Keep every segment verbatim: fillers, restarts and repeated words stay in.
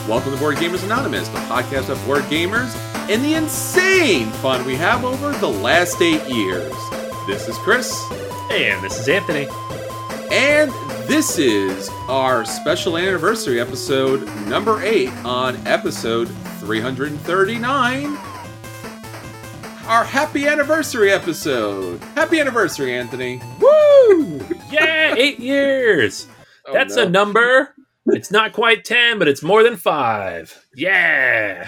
Welcome to Board Gamers Anonymous, the podcast of board gamers and the insane fun we have over the last eight years. This is Chris. And this is Anthony. And this is our special anniversary episode number eight on episode three hundred thirty-nine. Our happy anniversary episode. Happy anniversary, Anthony. Woo! Yeah, eight years. Oh, That's no. a number. It's not quite ten, but it's more than five. Yeah.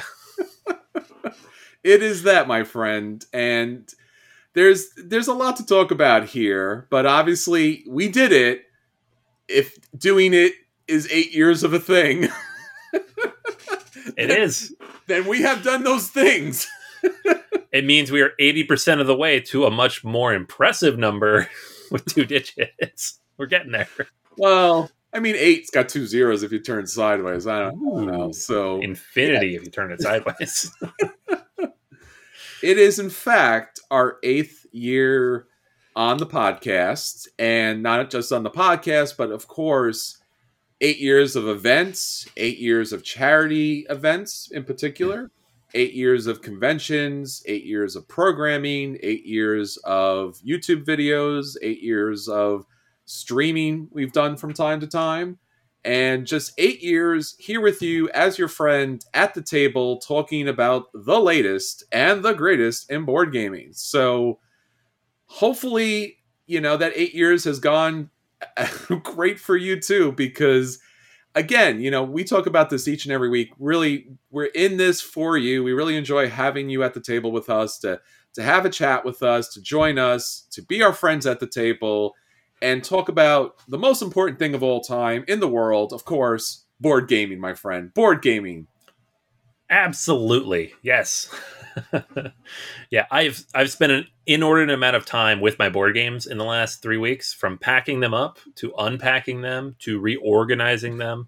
It is that, my friend. And there's there's a lot to talk about here, but obviously we did it. If doing it is eight years of a thing, It is. then we have done those things. It means we are eighty percent of the way to a much more impressive number with two digits. We're getting there. Well, I mean, eight's got two zeros if you turn sideways. I don't, I don't know. So Infinity yeah. if you turn it sideways. It is, in fact, our eighth year on the podcast. And not just on the podcast, but of course, eight years of events, eight years of charity events in particular, eight years of conventions, eight years of programming, eight years of YouTube videos, eight years of streaming we've done from time to time, and just eight years here with you as your friend at the table talking about the latest and the greatest in board gaming. So hopefully, you know, that eight years has gone great for you too, because again, you know, we talk about this each and every week. Really, we're in this for you. We really enjoy having you at the table with us, to to have a chat with us, to join us, to be our friends at the table, and talk about the most important thing of all time in the world, of course, board gaming, my friend. Board gaming. Absolutely. Yes. Yeah, I've I've spent an inordinate amount of time with my board games in the last three weeks, from packing them up to unpacking them to reorganizing them.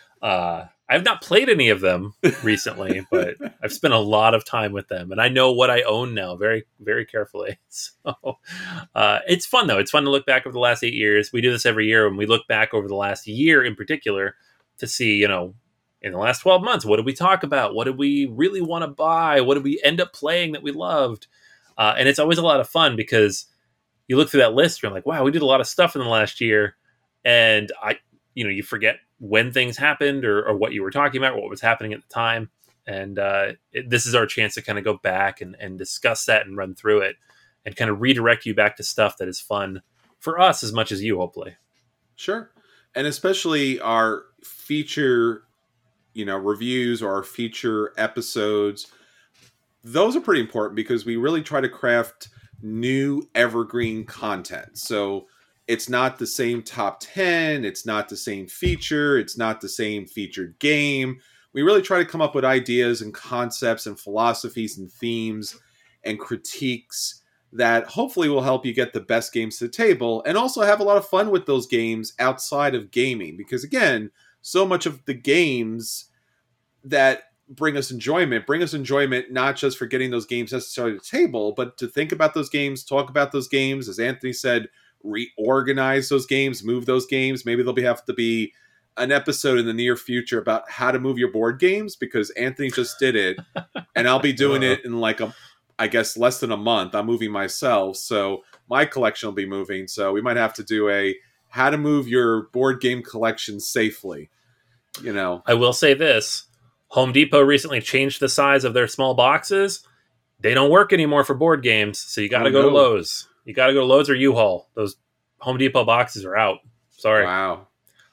Uh, I've not played any of them recently, but I've spent a lot of time with them, and I know what I own now very, very carefully. So uh, it's fun, though. It's fun to look back over the last eight years. We do this every year, and we look back over the last year in particular to see, you know, in the last twelve months, what did we talk about? What did we really want to buy? What did we end up playing that we loved? Uh, and it's always a lot of fun because you look through that list, you're like, wow, we did a lot of stuff in the last year. And I, you know, you forget when things happened or, or what you were talking about, what was happening at the time. And uh, it, this is our chance to kind of go back and, and discuss that and run through it and kind of redirect you back to stuff that is fun for us as much as you, hopefully. Sure. And especially our feature, you know, reviews or our feature episodes. Those are pretty important because we really try to craft new evergreen content. So it's not the same top ten. It's not the same feature. It's not the same featured game. We really try to come up with ideas and concepts and philosophies and themes and critiques that hopefully will help you get the best games to the table and also have a lot of fun with those games outside of gaming. Because again, so much of the games that bring us enjoyment, bring us enjoyment not just for getting those games necessarily to the table, but to think about those games, talk about those games, as Anthony said, reorganize those games, move those games. Maybe there'll be, have to be an episode in the near future about how to move your board games, because Anthony just did it, and I'll be doing it in like a, I guess, less than a month. I'm moving myself, so my collection will be moving. So we might have to do a how to move your board game collection safely. You know, I will say this. Home Depot recently changed the size of their small boxes. They don't work anymore for board games, so you got to Oh, go no. to Lowe's. You got to go to Lowe's or U-Haul. Those Home Depot boxes are out. Sorry. Wow.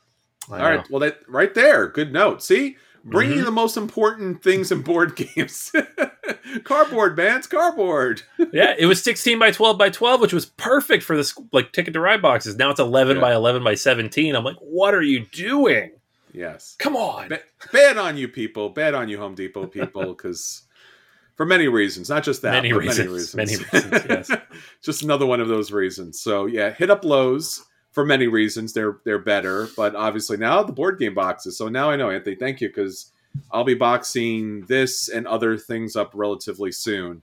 I All know. right. Well, that right there. Good note. See, bringing Mhm. the most important things in board games. Cardboard, man. It's cardboard. Yeah, it was sixteen by twelve by twelve, which was perfect for this like Ticket to Ride boxes. Now it's eleven Yeah. by eleven by seventeen. I'm like, what are you doing? Yes. Come on. Ba- bad on you, people. Bad on you, Home Depot people, because for many reasons, not just that, Many but reasons. many Many reasons. reasons, yes. Just another one of those reasons. So yeah, hit up Lowe's for many reasons. They're they're better, but obviously now the board game boxes. So now I know, Anthony. Thank you, because I'll be boxing this and other things up relatively soon.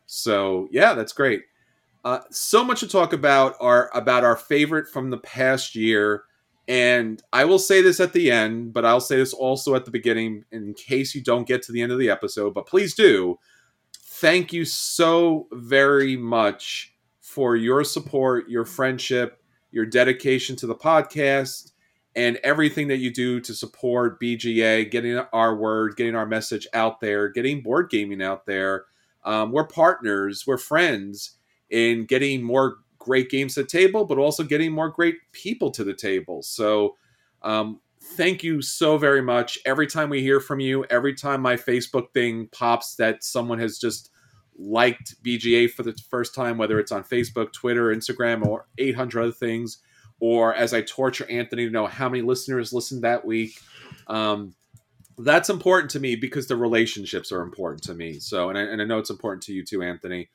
So yeah, that's great. Uh, so much to talk about our about our favorite from the past year And I will say this at the end, but I'll say this also at the beginning in case you don't get to the end of the episode, but please do. Thank you so very much for your support, your friendship, your dedication to the podcast, and everything that you do to support B G A, getting our word, getting our message out there, getting board gaming out there. Um, we're partners, we're friends in getting more great games to the table, but also getting more great people to the table. So um, thank you so very much. Every time we hear from you, every time my Facebook thing pops that someone has just liked B G A for the first time, whether it's on Facebook, Twitter, Instagram, or eight hundred other things, or as I torture Anthony to know how many listeners listened that week. Um, that's important to me because the relationships are important to me. So, and I, and I know it's important to you too, Anthony.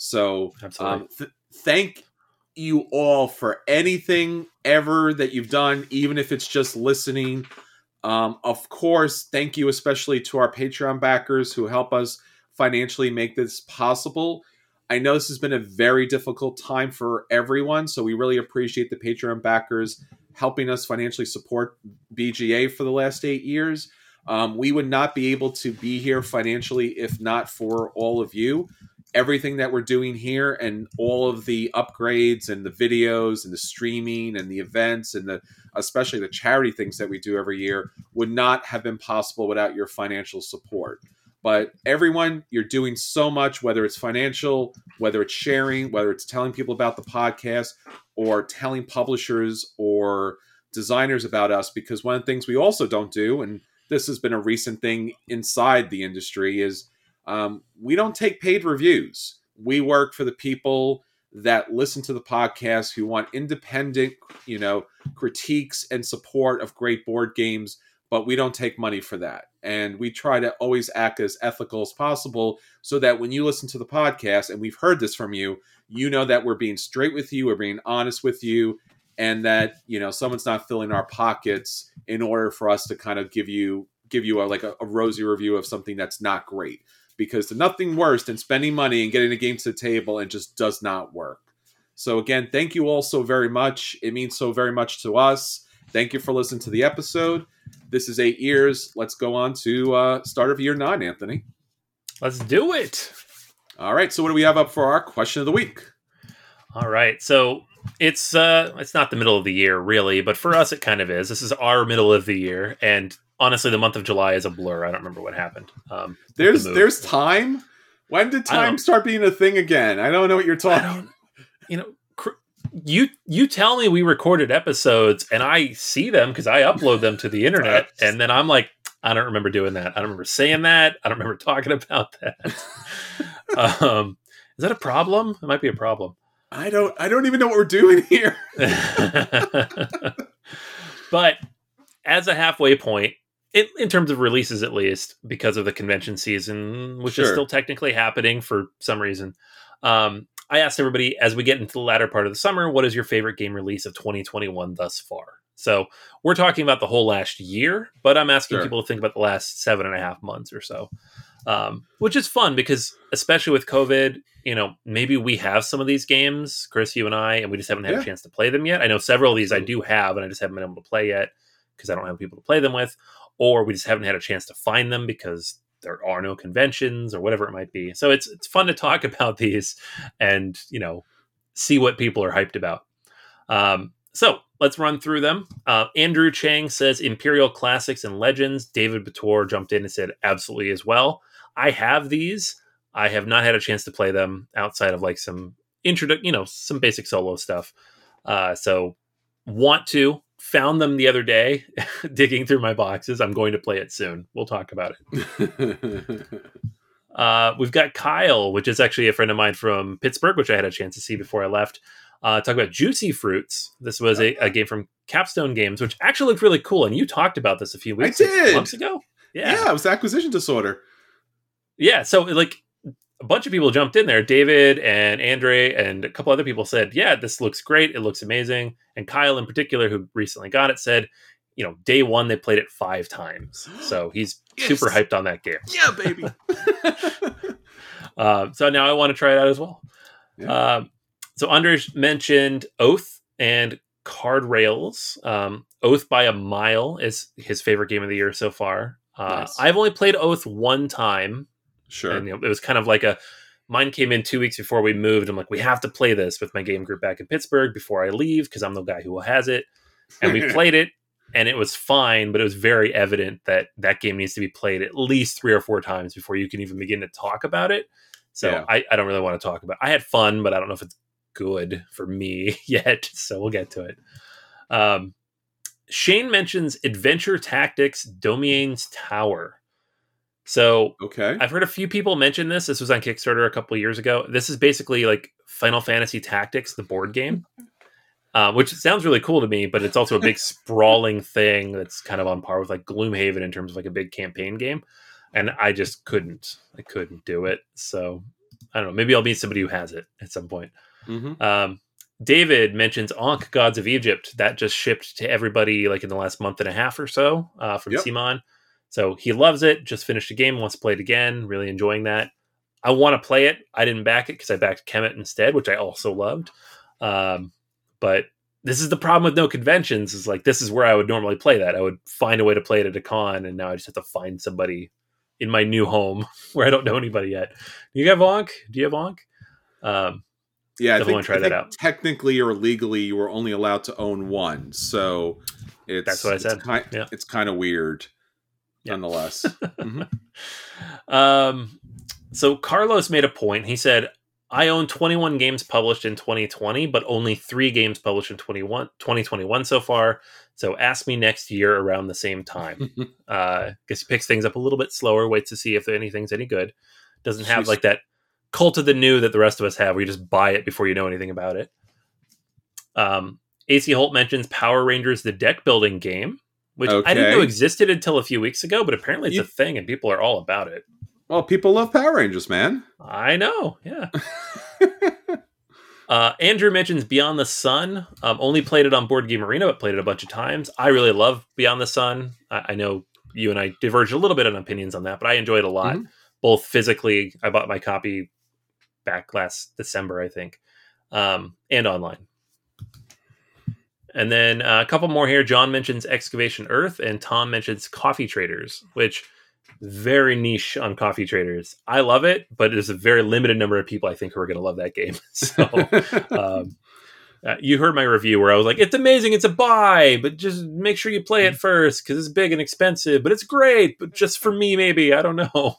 So um, th- thank you all for anything ever that you've done, even if it's just listening. Um, of course, thank you especially to our Patreon backers who help us financially make this possible. I know this has been a very difficult time for everyone, so we really appreciate the Patreon backers helping us financially support B G A for the last eight years. Um, we would not be able to be here financially if not for all of you. Everything that we're doing here and all of the upgrades and the videos and the streaming and the events and the especially the charity things that we do every year would not have been possible without your financial support. But everyone, you're doing so much, whether it's financial, whether it's sharing, whether it's telling people about the podcast or telling publishers or designers about us, because one of the things we also don't do, and this has been a recent thing inside the industry, is um, we don't take paid reviews. We work for the people that listen to the podcast who want independent, you know, critiques and support of great board games, but we don't take money for that. And we try to always act as ethical as possible so that when you listen to the podcast, and we've heard this from you, you know that we're being straight with you, we're being honest with you, and that, you know, someone's not filling our pockets in order for us to kind of give you give you a, like a, a rosy review of something that's not great. Because there's nothing worse than spending money and getting a game to the table and just does not work. So again, thank you all so very much. It means so very much to us. Thank you for listening to the episode. This is eight years. Let's go on to uh, start of year nine, Anthony. Let's do it. All right. So what do we have up for our question of the week? All right. So it's uh, it's not the middle of the year, really, but for us, it kind of is. This is our middle of the year. And honestly, the month of July is a blur. I don't remember what happened. Um, there's the there's time. When did time start being a thing again? I don't know what you're talking. You know, cr- you you tell me we recorded episodes, and I see them because I upload them to the internet, and then I'm like, I don't remember doing that. I don't remember saying that. I don't remember talking about that. um, is that a problem? It might be a problem. I don't. I don't even know what we're doing here. But as a halfway point. In, in terms of releases, at least, because of the convention season, which sure. is still technically happening for some reason. Um, I asked everybody, as we get into the latter part of the summer, what is your favorite game release of twenty twenty-one thus far? So we're talking about the whole last year, but I'm asking sure. people to think about the last seven and a half months or so, um, which is fun because, especially with COVID, you know, maybe we have some of these games, Chris, you and I, and we just haven't had yeah. a chance to play them yet. I know several of these I do have, and I just haven't been able to play yet because I don't have people to play them with. Or we just haven't had a chance to find them because there are no conventions or whatever it might be. So it's it's fun to talk about these and, you know, see what people are hyped about. Um, so let's run through them. Uh, Andrew Chang says Imperial Classics and Legends. David Bator jumped in and said absolutely as well. I have these. I have not had a chance to play them outside of like some introdu- you know, some basic solo stuff. Uh, so want to. Found them the other day, digging through my boxes. I'm going to play it soon. We'll talk about it. uh, we've got Kyle, which is actually a friend of mine from Pittsburgh, which I had a chance to see before I left. Uh, talk about Juicy Fruits. This was a, a game from Capstone Games, which actually looked really cool. And you talked about this a few weeks I did. months ago. Yeah. yeah, it was Acquisition Disorder. Yeah, so like a bunch of people jumped in there. David and Andre and a couple other people said, yeah, this looks great. It looks amazing. And Kyle in particular, who recently got it, said, you know, day one, they played it five times. So he's yes. super hyped on that game. Yeah, baby. uh, so now I want to try it out as well. Yeah. Um, so Anders mentioned Oath and Card Rails. Um, Oath by a Mile is his favorite game of the year so far. Uh, Nice. I've only played Oath one time. Sure. And you know, it was kind of like a, mine came in two weeks before we moved. I'm like, we have to play this with my game group back in Pittsburgh before I leave because I'm the guy who has it. And we played it and it was fine, but it was very evident that that game needs to be played at least three or four times before you can even begin to talk about it. So Yeah. I, I don't really want to talk about it. I had fun, but I don't know if it's good for me yet. So we'll get to it. Um, Shane mentions Adventure Tactics Domain's Tower. So Okay. I've heard a few people mention this. This was on Kickstarter a couple of years ago. This is basically like Final Fantasy Tactics, the board game, uh, which sounds really cool to me, but it's also a big sprawling thing that's kind of on par with like Gloomhaven in terms of like a big campaign game. And I just couldn't, I couldn't do it. So I don't know. Maybe I'll meet somebody who has it at some point. Mm-hmm. Um, David mentions Ankh Gods of Egypt. That just shipped to everybody like in the last month and a half or so uh, from Yep. Simon. So he loves it, just finished the game, wants to play it again, really enjoying that. I want to play it. I didn't back it because I backed Kemet instead, which I also loved. Um, but this is the problem with no conventions, is like, this is where I would normally play that. I would find a way to play it at a con, and now I just have to find somebody in my new home where I don't know anybody yet. You have Ankh? Do you have Ankh? Um, yeah, I definitely think, want to try I that think out. technically or legally you were only allowed to own one. So it's, That's what I said. It's kind, Yeah. it's kind of weird. Yeah. Nonetheless. Mm-hmm. Um, so Carlos made a point. He said, I own twenty-one games published in twenty twenty, but only three games published in twenty twenty-one so far. So ask me next year around the same time. uh, guess he picks things up a little bit slower, waits to see if anything's any good. Doesn't have Jeez. like that cult of the new that the rest of us have, where you just buy it before you know anything about it. Um, A C Holt mentions Power Rangers, the deck building game, which Okay. I didn't know existed until a few weeks ago, but apparently it's You- a thing and people are all about it. Well, people love Power Rangers, man. I know, yeah. uh, Andrew mentions Beyond the Sun. Um, only played it on Board Game Arena, but played it a bunch of times. I really love Beyond the Sun. I, I know you and I diverged a little bit on opinions on that, but I enjoyed it a lot. Mhm. Both physically, I bought my copy back last December, I think, um, and online. And then uh, a couple more here. John mentions Excavation Earth, and Tom mentions Coffee Traders, which very niche on Coffee Traders. I love it, but there's a very limited number of people I think who are going to love that game. So um, uh, you heard my review where I was like, it's amazing, it's a buy, but just make sure you play it first because it's big and expensive, but it's great, but just for me, maybe. I don't know.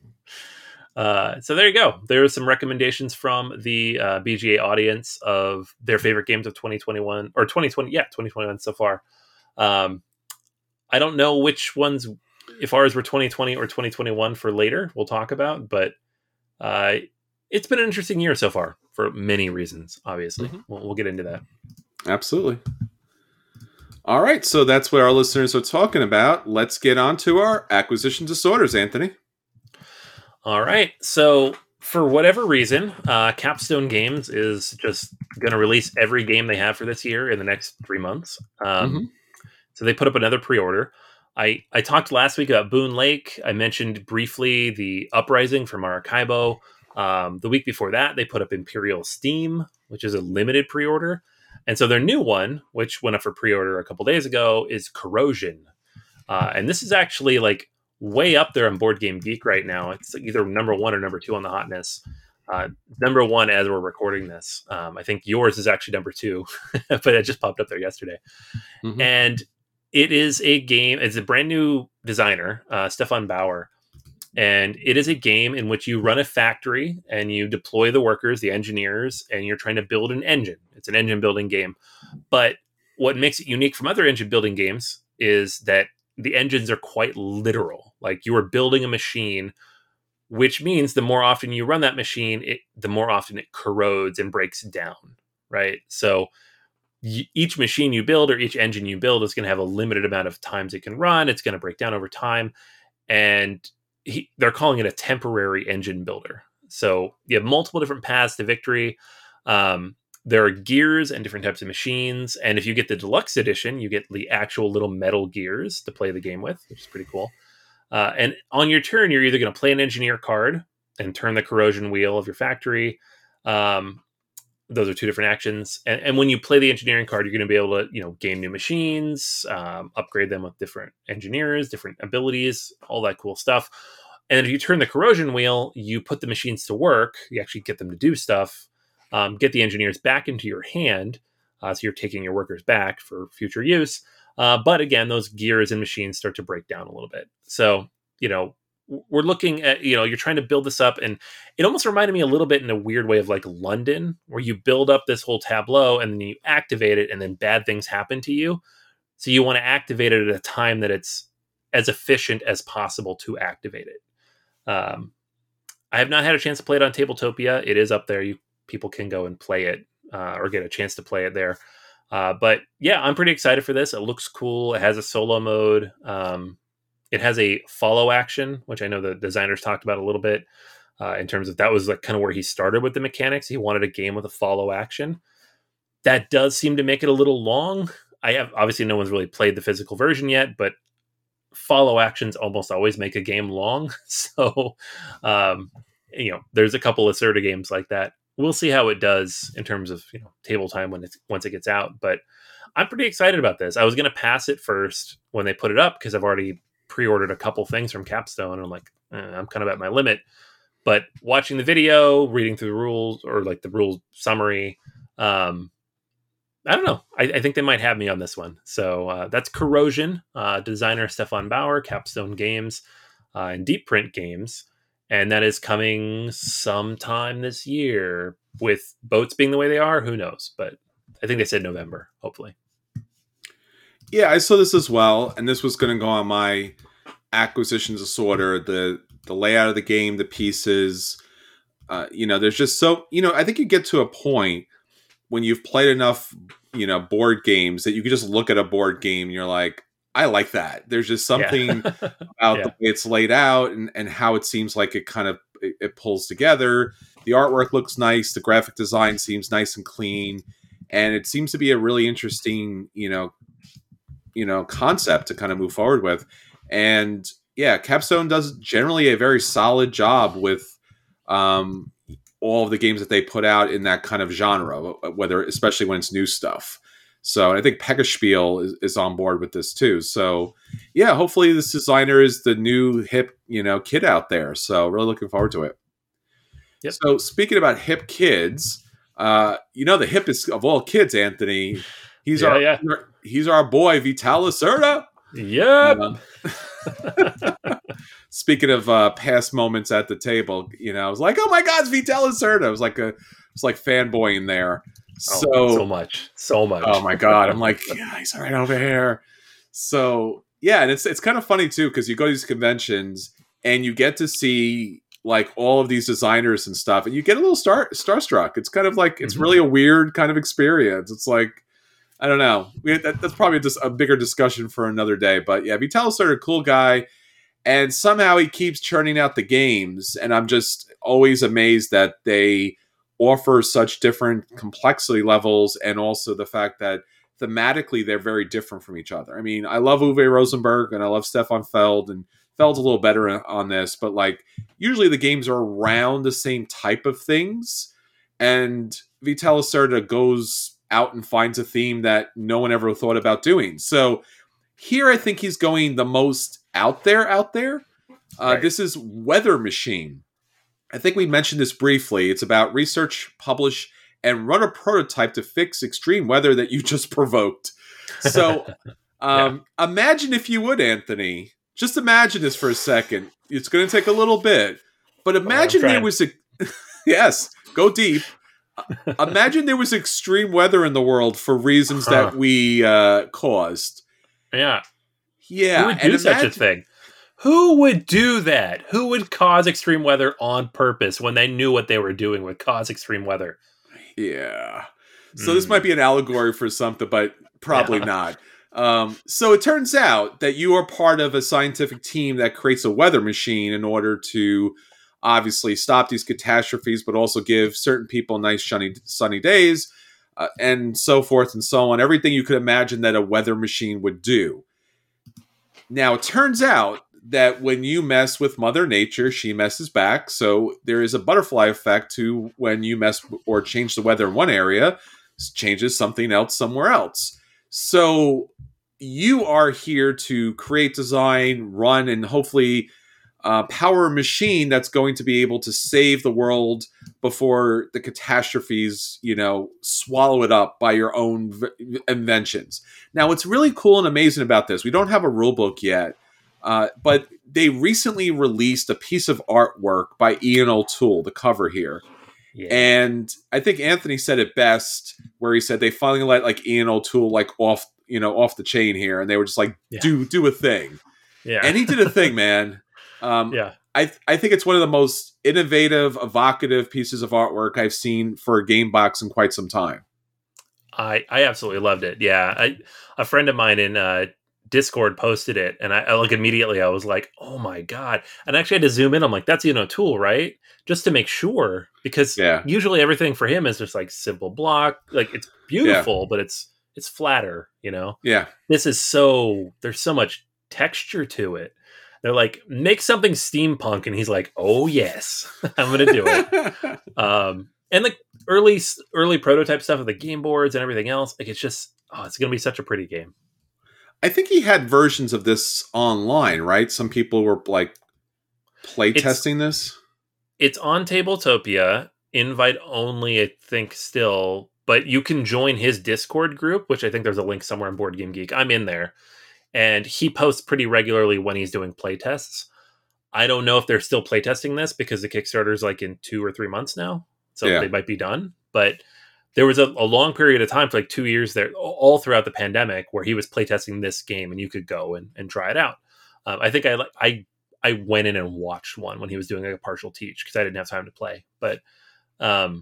Uh, so there you go. There are some recommendations from the uh, B G A audience of their favorite games of twenty twenty-one or twenty twenty. Yeah, twenty twenty-one so far. Um, I don't know which ones, if ours were twenty twenty or twenty twenty-one for later, we'll talk about. But uh, it's been an interesting year so far for many reasons, obviously. Mm-hmm. We'll, we'll get into that. Absolutely. All right. So that's what our listeners are talking about. Let's get on to our acquisition disorders, Anthony. All right. So for whatever reason, uh, Capstone Games is just going to release every game they have for this year in the next three months. Um, Mm-hmm. So they put up another pre-order. I, I talked last week about Boone Lake. I mentioned briefly the Uprising from Maracaibo. Um, the week before that, they put up Imperial Steam, which is a limited pre-order. And so their new one, which went up for pre-order a couple days ago, is Corrosion. Uh, and this is actually like way up there on Board Game Geek right now. It's either number one or number two on the hotness. Uh, number one as we're recording this. Um, I think yours is actually number two, but it just popped up there yesterday. Mm-hmm. And it is a game. It's a brand new designer, uh, Stefan Bauer. And it is a game in which you run a factory and you deploy the workers, the engineers, and you're trying to build an engine. It's an engine building game. But what makes it unique from other engine building games is that the engines are quite literal. Like you are building a machine, which means the more often you run that machine, it, the more often it corrodes and breaks down, right? So y- each machine you build or each engine you build is going to have a limited amount of times it can run. It's going to break down over time. And he, they're calling it a temporary engine builder. So you have multiple different paths to victory. Um, There are gears and different types of machines. And if you get the deluxe edition, you get the actual little metal gears to play the game with, which is pretty cool. Uh, and on your turn, you're either going to play an engineer card and turn the corrosion wheel of your factory. Um, those are two different actions. And, and when you play the engineering card, you're going to be able to, you know, gain new machines, um, upgrade them with different engineers, different abilities, all that cool stuff. And if you turn the corrosion wheel, you put the machines to work. You actually get them to do stuff, um, get the engineers back into your hand. Uh, so you're taking your workers back for future use. Uh, but again, those gears and machines start to break down a little bit. So, you know, we're looking at, you know, you're trying to build this up, and it almost reminded me a little bit in a weird way of like London, where you build up this whole tableau and then you activate it and then bad things happen to you. So you want to activate it at a time that it's as efficient as possible to activate it. Um, I have not had a chance to play it on Tabletopia. It is up there. You people can go and play it uh, or get a chance to play it there. Uh, but yeah, I'm pretty excited for this. It looks cool. It has a solo mode. Um, It has a follow action, which I know the designers talked about a little bit uh, in terms of that was like kind of where he started with the mechanics. He wanted a game with a follow action. That does seem to make it a little long. I have obviously no one's really played the physical version yet, but follow actions almost always make a game long. So, um, you know, there's a couple of Lacerda games like that. We'll see how it does in terms of, you know, table time when it's once it gets out. But I'm pretty excited about this. I was going to pass it first when they put it up because I've already pre-ordered a couple things from Capstone, and I'm like, eh, I'm kind of at my limit. But watching the video, reading through the rules or like the rules summary, um, I don't know. I, I think they might have me on this one. So uh, that's Corrosion, uh, designer Stefan Bauer, Capstone Games, uh, and Deep Print Games, and that is coming sometime this year. With boats being the way they are, who knows? But I think they said November, hopefully. Yeah, I saw this as well, and this was going to go on my acquisitions disorder. The the layout of the game, the pieces, uh, you know, there's just so you know. I think you get to a point when you've played enough, you know, board games that you can just look at a board game and you're like, I like that. There's just something Yeah. about Yeah. the way it's laid out and and how it seems like it kind of it, it pulls together. The artwork looks nice. The graphic design seems nice and clean, and it seems to be a really interesting, you know. you know, concept to kind of move forward with. And yeah, Capstone does generally a very solid job with um, all of the games that they put out in that kind of genre, whether, especially when it's new stuff. So I think Pegaspiel is, is on board with this too. So yeah, hopefully this designer is the new hip, you know, kid out there. So really looking forward to it. Yep. So speaking about hip kids, uh, you know, the hippest of all kids, Anthony, he's Yeah, our, yeah. he's our boy, Vital Lacerda. Yep. Uh, speaking of uh, past moments at the table, you know, I was like, "Oh my God, it's Vital Lacerda!" I was like a, it's like fanboying there. So, oh, so much, so much. oh my God, I'm like, yeah, he's right over here. So yeah, and it's it's kind of funny too because you go to these conventions and you get to see like all of these designers and stuff, and you get a little star starstruck. It's kind of like it's Mhm. really a weird kind of experience. It's like, I don't know. We, that, that's probably just a bigger discussion for another day. But yeah, Vital Lacerda, a cool guy. And somehow he keeps churning out the games. And I'm just always amazed that they offer such different complexity levels. And also the fact that thematically they're very different from each other. I mean, I love Uwe Rosenberg and I love Stefan Feld. And Feld's a little better on this. But like, usually the games are around the same type of things. And Vital Lacerda goes out and finds a theme that no one ever thought about doing. So here I think he's going the most out there, out there. Uh, Right. This is Weather Machine. I think we mentioned this briefly. It's about research, publish, and run a prototype to fix extreme weather that you just provoked. So um, imagine if you would, Anthony. Just imagine this for a second. It's going to take a little bit. But imagine there trying. was a... yes, go deep. Imagine there was extreme weather in the world for reasons Huh. that we uh, caused. Yeah. Yeah. Who would do and such a imagine- thing? Who would do that? Who would cause extreme weather on purpose when they knew what they were doing would cause extreme weather? Yeah. So this Mm. might be an allegory for something, but probably Yeah. not. Um, so it turns out that you are part of a scientific team that creates a weather machine in order to obviously stop these catastrophes, but also give certain people nice sunny, sunny days, uh, and so forth and so on. Everything you could imagine that a weather machine would do. Now, it turns out that when you mess with Mother Nature, she messes back. So there is a butterfly effect to when you mess or change the weather in one area, changes something else somewhere else. So you are here to create, design, run, and hopefully uh, power a machine that's going to be able to save the world before the catastrophes, you know, swallow it up by your own v- inventions. Now, what's really cool and amazing about this, we don't have a rule book yet, uh, but they recently released a piece of artwork by Ian O'Toole, the cover here. Yeah. And I think Anthony said it best, where he said they finally let like Ian O'Toole like off, you know, off the chain here, and they were just like, yeah. do do a thing. Yeah. And he did a thing, man. Um, yeah. I I think it's one of the most innovative, evocative pieces of artwork I've seen for a game box in quite some time. I I absolutely loved it. Yeah. I a friend of mine in uh, Discord posted it, and I, I like immediately I was like, oh my God. And I actually had to zoom in. I'm like, that's Ian O'Toole, right? Just to make sure, because yeah. usually everything for him is just like simple block. Like it's beautiful, yeah. but it's it's flatter, you know? Yeah. This is so, there's so much texture to it. They're like, make something steampunk. And he's like, oh yes, I'm going to do it. um, and like early, early prototype stuff with the game boards and everything else. Like it's just, oh, it's going to be such a pretty game. I think he had versions of this online, right? Some people were like play testing this. It's on Tabletopia, invite only, I think still, but you can join his Discord group, which I think there's a link somewhere on Board Game Geek. I'm in there. And he posts pretty regularly when he's doing playtests. I don't know if they're still playtesting this because the Kickstarter is like in two or three months now. So yeah. they might be done. But there was a, a long period of time for like two years there, all throughout the pandemic, where he was playtesting this game and you could go and, and try it out. Um, I think I, I, I went in and watched one when he was doing like a partial teach because I didn't have time to play. But um,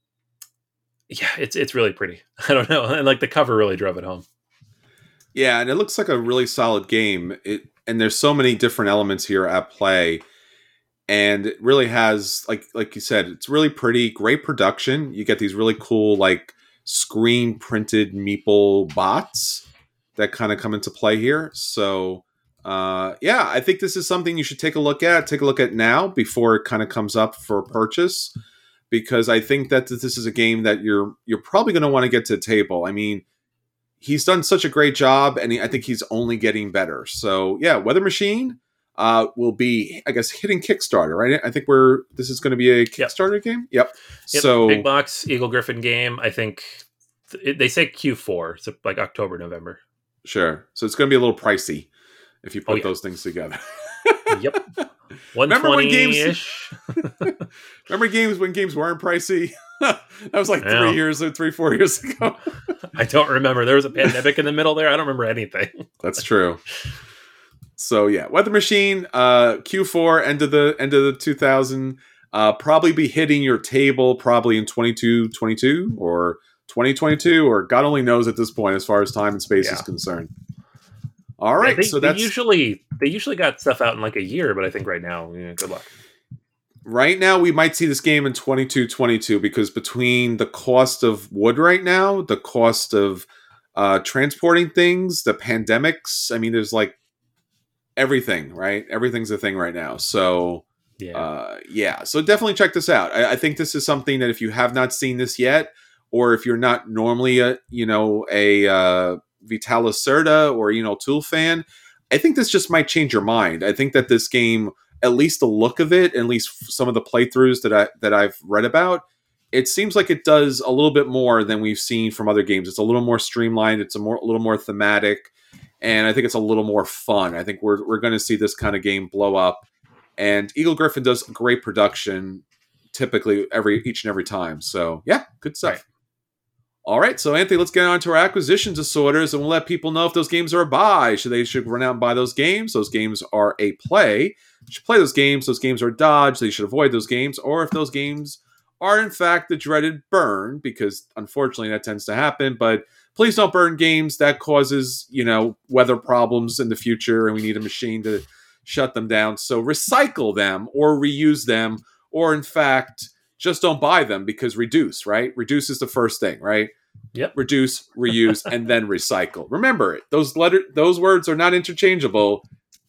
yeah, it's it's really pretty. I don't know. And like the cover really drove it home. Yeah, and it looks like a really solid game. It and there's so many different elements here at play. And it really has, like like you said, it's really pretty, great production. You get these really cool, like, screen printed meeple bots that kind of come into play here. So, uh, yeah, I think this is something you should take a look at. Take a look at now before it kind of comes up for purchase, because I think that this is a game that you're you're probably going to want to get to the table. I mean, he's done such a great job, and he, I think he's only getting better. So, yeah, Weather Machine. Uh, will be, I guess, hitting Kickstarter, right? I think we're this is going to be a Kickstarter yep. game. Yep. yep. So big box Eagle Gryphon game. I think th- they say Q four, so like October, November. Sure. So it's going to be a little pricey if you put oh, yeah. those things together. Yep. Remember when games? Remember games when games weren't pricey? That was like yeah. three years, three four years ago. I don't remember. There was a pandemic in the middle there. I don't remember anything. That's true. So yeah, Weather Machine, uh, Q four, end of the end of the two thousand, uh, probably be hitting your table probably in twenty-two twenty-two or twenty twenty-two, or God only knows at this point as far as time and space yeah. is concerned. All right, yeah, they, so that's they usually they usually got stuff out in like a year, but I think right now, yeah, good luck. Right now, we might see this game in twenty-two twenty-two because between the cost of wood right now, the cost of uh, transporting things, the pandemics. I mean, there's like everything, right? Everything's a thing right now. So, yeah. Uh, yeah. So definitely check this out. I, I think this is something that if you have not seen this yet, or if you're not normally a, you know, a uh, Vitalis Serta or, you know, Tool fan, I think this just might change your mind. I think that this game, at least the look of it, at least some of the playthroughs that I that I've read about, it seems like it does a little bit more than we've seen from other games. It's a little more streamlined. It's a more a little more thematic. And I think it's a little more fun. I think we're we're going to see this kind of game blow up. And Eagle Gryphon does great production, typically every each and every time. So yeah, good stuff. Right. All right, so Anthony, let's get on to our acquisition disorders, and we'll let people know if those games are a buy. Should they should run out and buy those games? Those games are a play. You should play those games. Those games are a dodge. So you should avoid those games. Or if those games are in fact the dreaded burn, because unfortunately that tends to happen, but please don't burn games. That causes, you know, weather problems in the future, and we need a machine to shut them down. So recycle them or reuse them, or in fact, just don't buy them, because reduce, right? Reduce is the first thing, right? Yep. Reduce, reuse, and then recycle. Remember it. Those letter, those words are not interchangeable.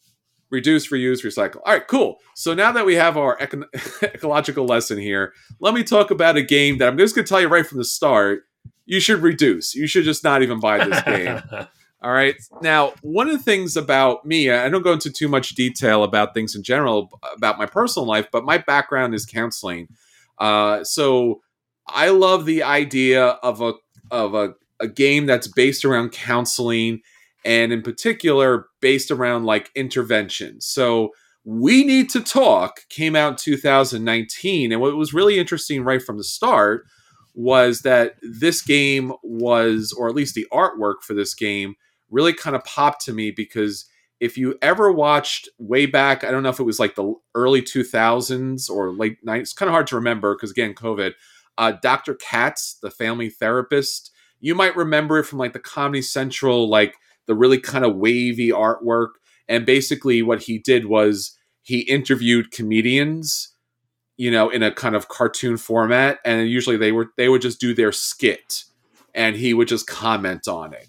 Reduce, reuse, recycle. All right, cool. So now that we have our eco- ecological lesson here, let me talk about a game that I'm just going to tell you right from the start. You should reduce. You should just not even buy this game. All right. Now, one of the things about me, I don't go into too much detail about things in general, about my personal life, but my background is counseling. Uh, so I love the idea of a of a, a game that's based around counseling, and in particular, based around like intervention. So We Need to Talk came out in two thousand nineteen. And what was really interesting right from the start was that this game was, or at least the artwork for this game, really kind of popped to me because if you ever watched way back, I don't know if it was like the early two thousands or late nineties, it's kind of hard to remember because again, COVID, uh, Doctor Katz, the family therapist, you might remember it from like the Comedy Central, like the really kind of wavy artwork. And basically what he did was he interviewed comedians, you know, in a kind of cartoon format. And usually they were, they would just do their skit and he would just comment on it.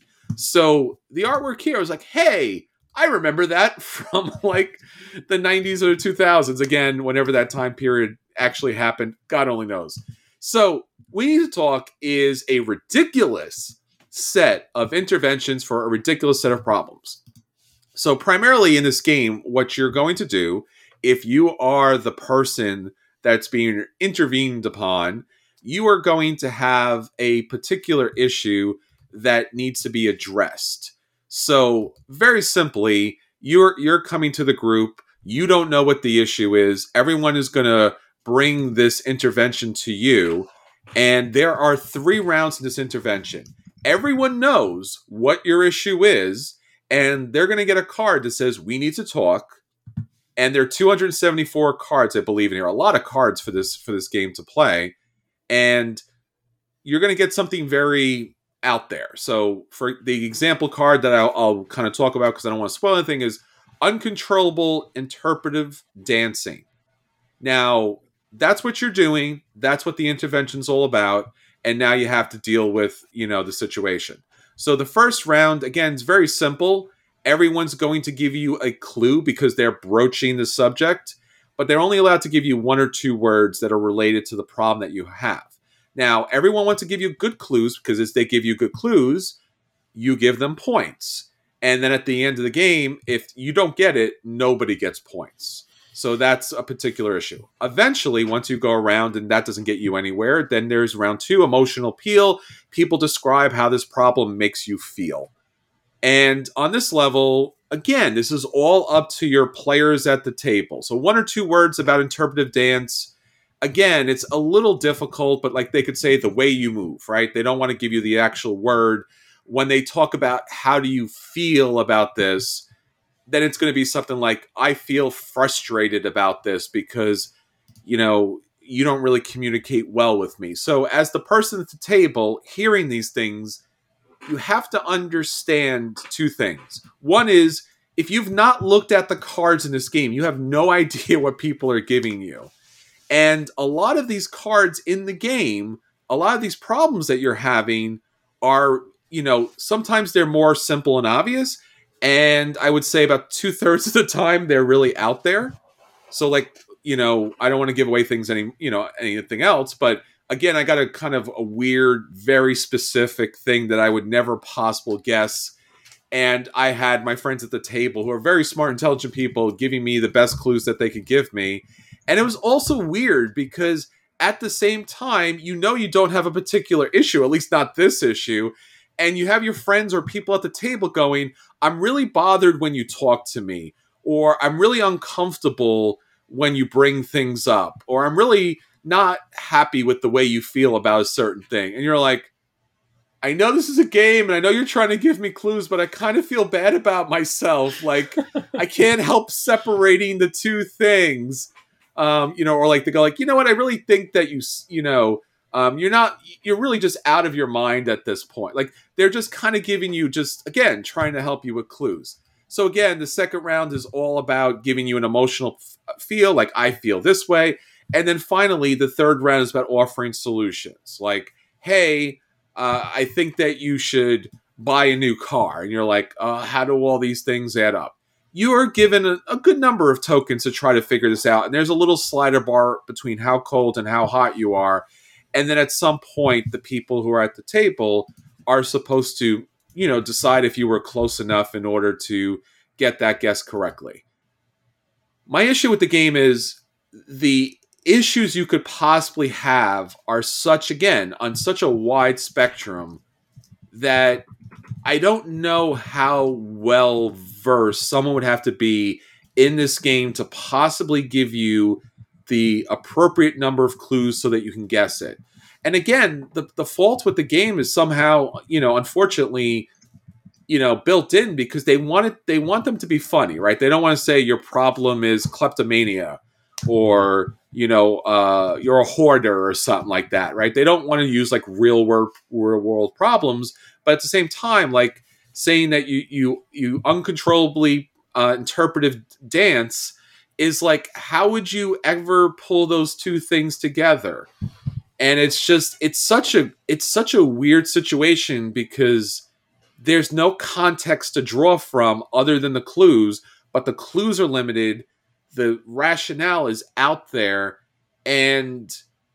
So the artwork here was like, hey, I remember that from like the nineties or the two thousands. Again, whenever that time period actually happened, God only knows. So We Need to Talk is a ridiculous set of interventions for a ridiculous set of problems. So primarily in this game, what you're going to do, if you are the person that's being intervened upon, you are going to have a particular issue that needs to be addressed. So very simply, you're you're coming to the group, you don't know what the issue is, everyone is going to bring this intervention to you, and there are three rounds in this intervention. Everyone knows what your issue is, and they're going to get a card that says, we need to talk. And there are two hundred seventy-four cards, I believe, in here. A lot of cards for this for this game to play. And you're going to get something very out there. So for the example card that I'll, I'll kind of talk about, because I don't want to spoil anything, is uncontrollable interpretive dancing. Now, that's what you're doing. That's what the intervention's all about. And now you have to deal with, you know, the situation. So the first round, again, is very simple. Everyone's going to give you a clue because they're broaching the subject, but they're only allowed to give you one or two words that are related to the problem that you have. Now, everyone wants to give you good clues because as they give you good clues, you give them points. And then at the end of the game, if you don't get it, nobody gets points. So that's a particular issue. Eventually, once you go around and that doesn't get you anywhere, then there's round two, emotional appeal. People describe how this problem makes you feel. And on this level, again, this is all up to your players at the table. So one or two words about interpretive dance. Again, it's a little difficult, but like they could say the way you move, right? They don't want to give you the actual word. When they talk about how do you feel about this, then it's going to be something like, I feel frustrated about this because, you know, you don't really communicate well with me. So as the person at the table hearing these things, you have to understand two things. One is, if you've not looked at the cards in this game, you have no idea what people are giving you. And a lot of these cards in the game, a lot of these problems that you're having are, you know, sometimes they're more simple and obvious. And I would say about two thirds of the time, they're really out there. So like, you know, I don't want to give away things, any, you know, anything else, but again, I got a kind of a weird, very specific thing that I would never possibly guess. And I had my friends at the table who are very smart, intelligent people giving me the best clues that they could give me. And it was also weird because at the same time, you know you don't have a particular issue, at least not this issue. And you have your friends or people at the table going, I'm really bothered when you talk to me. Or I'm really uncomfortable when you bring things up. Or I'm really not happy with the way you feel about a certain thing. And you're like, I know this is a game and I know you're trying to give me clues, but I kind of feel bad about myself. Like, I can't help separating the two things. Um, you know, or like they go like, you know what, I really think that you, you know, um, you're not, you're really just out of your mind at this point. Like, they're just kind of giving you just, again, trying to help you with clues. So again, the second round is all about giving you an emotional f- feel, like I feel this way. And then finally, the third round is about offering solutions. Like, hey, uh, I think that you should buy a new car. And you're like, uh, how do all these things add up? you are given a, a good number of tokens to try to figure this out. And there's a little slider bar between how cold and how hot you are. And then at some point, the people who are at the table are supposed to, you know, decide if you were close enough in order to get that guess correctly. My issue with the game is the issues you could possibly have are such, again, on such a wide spectrum that I don't know how well versed someone would have to be in this game to possibly give you the appropriate number of clues so that you can guess it. And again, the, the fault with the game is somehow, you know, unfortunately, you know, built in because they want it, they want them to be funny, right? They don't want to say your problem is kleptomania or, you know, uh, you're a hoarder or something like that, right? They don't want to use like real world, real world problems. But at the same time, like saying that you you you uncontrollably uh, interpretive dance is like, how would you ever pull those two things together? And it's just it's such a it's such a weird situation because there's no context to draw from other than the clues, but the clues are limited. The rationale is out there, and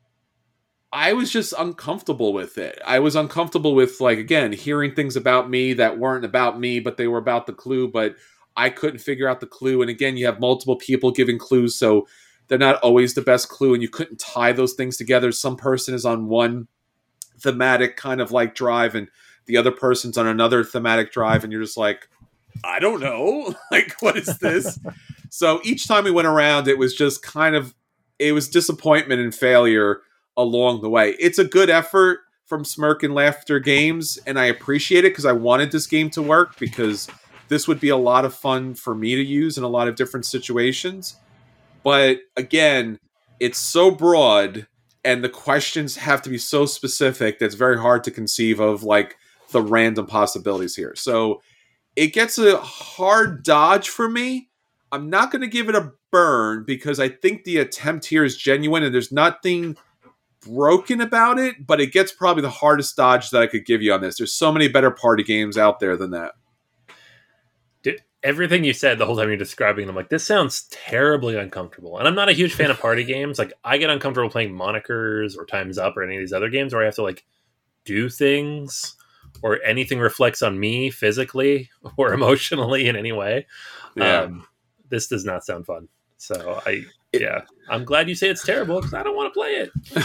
I was just uncomfortable with it. I was uncomfortable with, like, again, hearing things about me that weren't about me, but they were about the clue, but I couldn't figure out the clue. And again, you have multiple people giving clues, so they're not always the best clue, and you couldn't tie those things together. Some person is on one thematic kind of like drive, and the other person's on another thematic drive, and you're just like, I don't know. Like, what is this? So each time we went around, it was just kind of, it was disappointment and failure along the way. It's a good effort from Smirk and Laughter Games, and I appreciate it because I wanted this game to work, because this would be a lot of fun for me to use in a lot of different situations. But again, it's so broad, and the questions have to be so specific that it's very hard to conceive of like the random possibilities here. So it gets a hard dodge for me. I'm not going to give it a burn because I think the attempt here is genuine and there's nothing broken about it, but it gets probably the hardest dodge that I could give you on this. There's so many better party games out there than that. Dude, everything you said the whole time you're describing them, like, this sounds terribly uncomfortable. And I'm not a huge fan of party games. Like, I get uncomfortable playing Monikers or Time's Up or any of these other games where I have to like do things or anything reflects on me physically or emotionally in any way. Yeah. Um, this does not sound fun. So I, yeah, I'm glad you say it's terrible because I don't want to play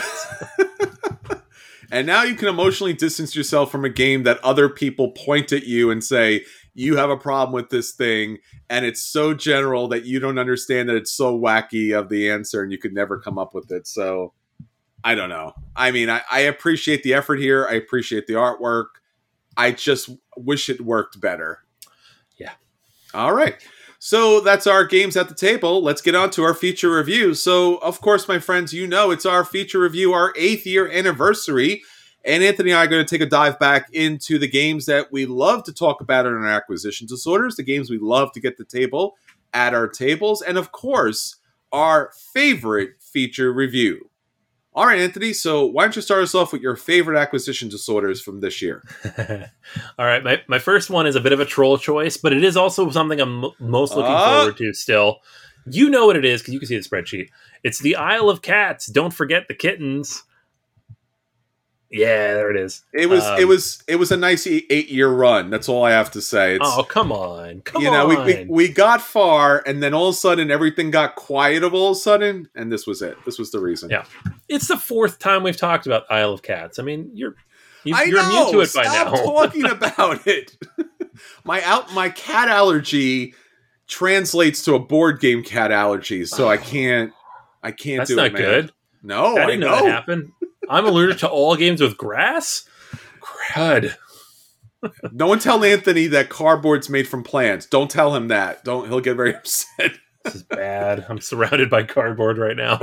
it. And now you can emotionally distance yourself from a game that other people point at you and say, you have a problem with this thing. And it's so general that you don't understand that it's so wacky of the answer and you could never come up with it. So I don't know. I mean, I, I appreciate the effort here. I appreciate the artwork. I just wish it worked better. Yeah. All right. So that's our games at the table. Let's get on to our feature review. So, of course, my friends, you know it's our feature review, our eighth year anniversary. And Anthony and I are going to take a dive back into the games that we love to talk about in our acquisition disorders, the games we love to get the table at our tables, and, of course, our favorite feature review. All right, Anthony, so why don't you start us off with your favorite acquisition disorders from this year? All right, my, my first one is a bit of a troll choice, but it is also something I'm m- most looking uh, forward to still. You know what it is, because you can see the spreadsheet. It's the Isle of Cats. Don't forget the kittens. Yeah, there it is. It was um, it was it was a nice eight year run. That's all I have to say. It's, oh, come on, come you know, on. We, we we got far, and then all of a sudden everything got quiet. Of all of a sudden, and this was it. This was the reason. Yeah, it's the fourth time we've talked about Isle of Cats. I mean, you're you, I you're know. immune to it by Stop now. talking about it. my out my cat allergy translates to a board game cat allergy, so I can't I can't That's do not it. Man. good. No, I didn't I know. know that happened. I'm allergic to all games with grass. Crud. No one tell Anthony that cardboard's made from plants. Don't tell him that. Don't. He'll get very upset. This is bad. I'm surrounded by cardboard right now.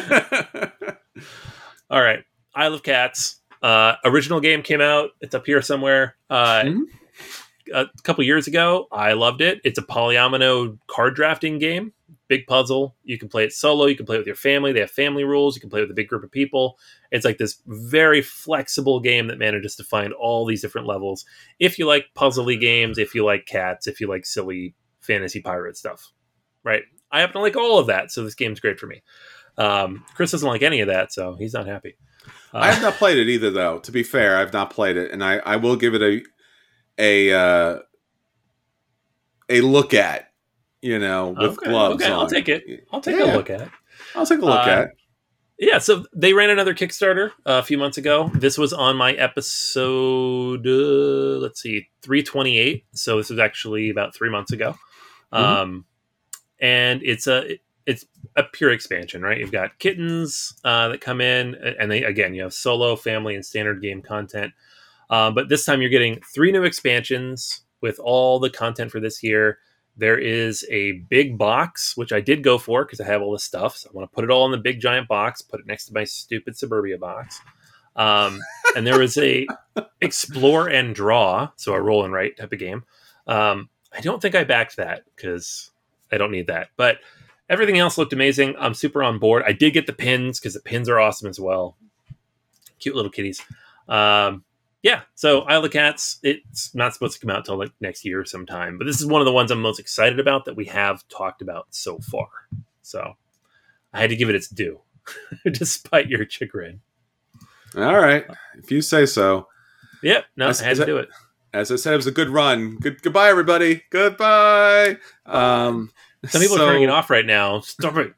All right. Isle of Cats. Uh, original game came out. It's up here somewhere. Uh, mm-hmm. A couple years ago. I loved it. It's a polyomino card drafting game. Big puzzle. You can play it solo. You can play it with your family. They have family rules. You can play with a big group of people. It's like this very flexible game that manages to find all these different levels. If you like puzzly games, if you like cats, if you like silly fantasy pirate stuff, right? I happen to like all of that, so this game's great for me. Um, Chris doesn't like any of that, so he's not happy. Uh, I have not played it either, though. To be fair, I've not played it, and I, I will give it a a uh, a look at, you know, with okay, gloves okay, on. I'll take it. I'll take Yeah. a look at it. I'll take a look Uh, at it. Yeah, so they ran another Kickstarter uh, a few months ago. This was on my episode, uh, let's see, three twenty-eight. So this was actually about three months ago. Mhm. Um, and it's a it's a pure expansion, right? You've got kittens uh, that come in, and they again you have solo, family, and standard game content. Um, but this time you're getting three new expansions with all the content for this year. There is a big box, which I did go for because I have all this stuff. So I want to put it all in the big giant box, put it next to my stupid Suburbia box. Um, and there was a explore and draw, so a roll and write type of game. Um, I don't think I backed that because I don't need that. But everything else looked amazing. I'm super on board. I did get the pins because the pins are awesome as well. Cute little kitties. Um, Yeah, so Isle of Cats, it's not supposed to come out until like next year sometime, but this is one of the ones I'm most excited about that we have talked about so far. So I had to give it its due, despite your chagrin. All right, if you say so. Yep, no, As- I had as to I- do it. As I said, it was a good run. Good goodbye, everybody. Goodbye. Um, Some people so- are turning it off right now. Stop it.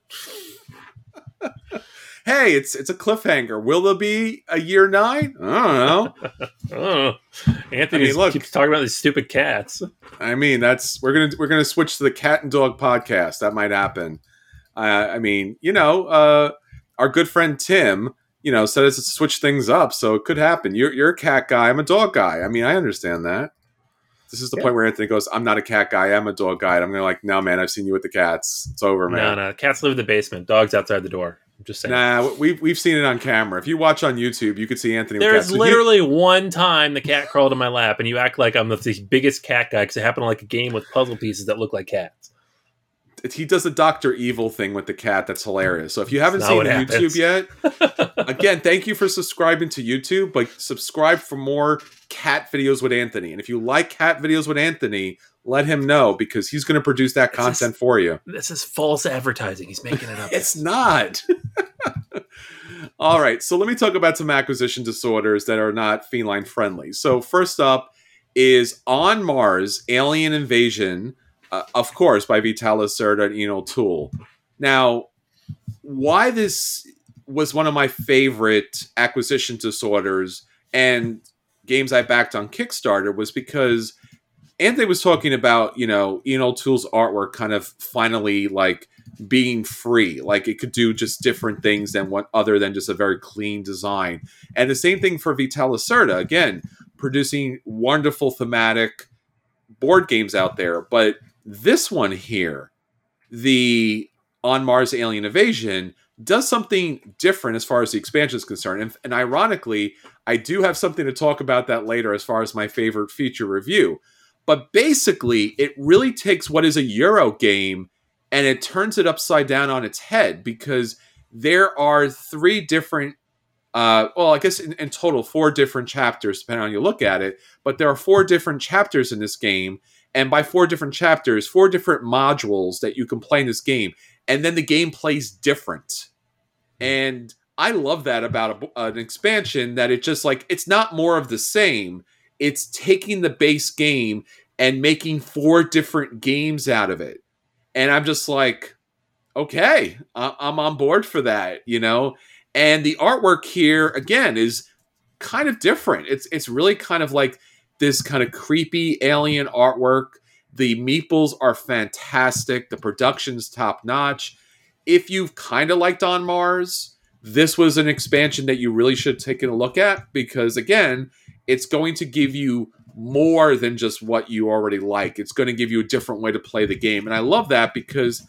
Hey, it's it's a cliffhanger. Will there be a year nine? I don't know. Oh, Anthony I mean, look. keeps talking about these stupid cats. I mean, that's we're gonna we're gonna switch to the cat and dog podcast. That might happen. Uh, I mean, you know, uh, our good friend Tim, you know, said us to switch things up, so it could happen. You're you're a cat guy. I'm a dog guy. I mean, I understand that. This is the Yeah. point where Anthony goes, "I'm not a cat guy. I'm a dog guy." And I'm gonna like, "No, man. I've seen you with the cats. It's over, No, man." no, cats live in the basement. Dogs outside the door. I'm just saying. Nah, we've we've seen it on camera. If you watch on YouTube, you could see Anthony. with There's cats. So he- literally one time the cat crawled in my lap, and you act like I'm the, the biggest cat guy because it happened to like a game with puzzle pieces that look like cats. he does the Doctor Evil thing with the cat. That's hilarious. So if you haven't Not seen what the happens. YouTube yet, again, thank you for subscribing to YouTube, but subscribe for more cat videos with Anthony. And if you like cat videos with Anthony, let him know because he's going to produce that It's content just- for you. This is false advertising. He's making it up. It's not. All right, so let me talk about some acquisition disorders that are not feline friendly. So first up is On Mars, Alien Invasion, uh, of course, by Vital Lacerda and Ian O'Toole. Now, why this was one of my favorite acquisition disorders and games I backed on Kickstarter was because Anthony was talking about, you know, Ian O'Toole's artwork kind of finally like being free, like it could do just different things than what other than just a very clean design. And the same thing for Vital Lacerda, again, producing wonderful thematic board games out there. But this one here, the On Mars Alien Invasion, does something different as far as the expansion is concerned. And, and ironically, I do have something to talk about that later as far as my favorite feature review. But basically, it really takes what is a Euro game and it turns it upside down on its head because there are three different, uh, well, I guess in, in total, four different chapters, depending on how you look at it. But there are four different chapters in this game. And by four different chapters, four different modules that you can play in this game. And then the game plays different. And I love that about a, an expansion, that it just like, it's not more of the same. It's taking the base game and making four different games out of it. And I'm just like, okay, I- I'm on board for that, you know? And the artwork here, again, is kind of different. It's it's really kind of like this kind of creepy alien artwork. The meeples are fantastic. The production's top-notch. If you've kind of liked On Mars, this was an expansion that you really should take a look at because, again, it's going to give you more than just what you already like. It's going to give you a different way to play the game. And I love that because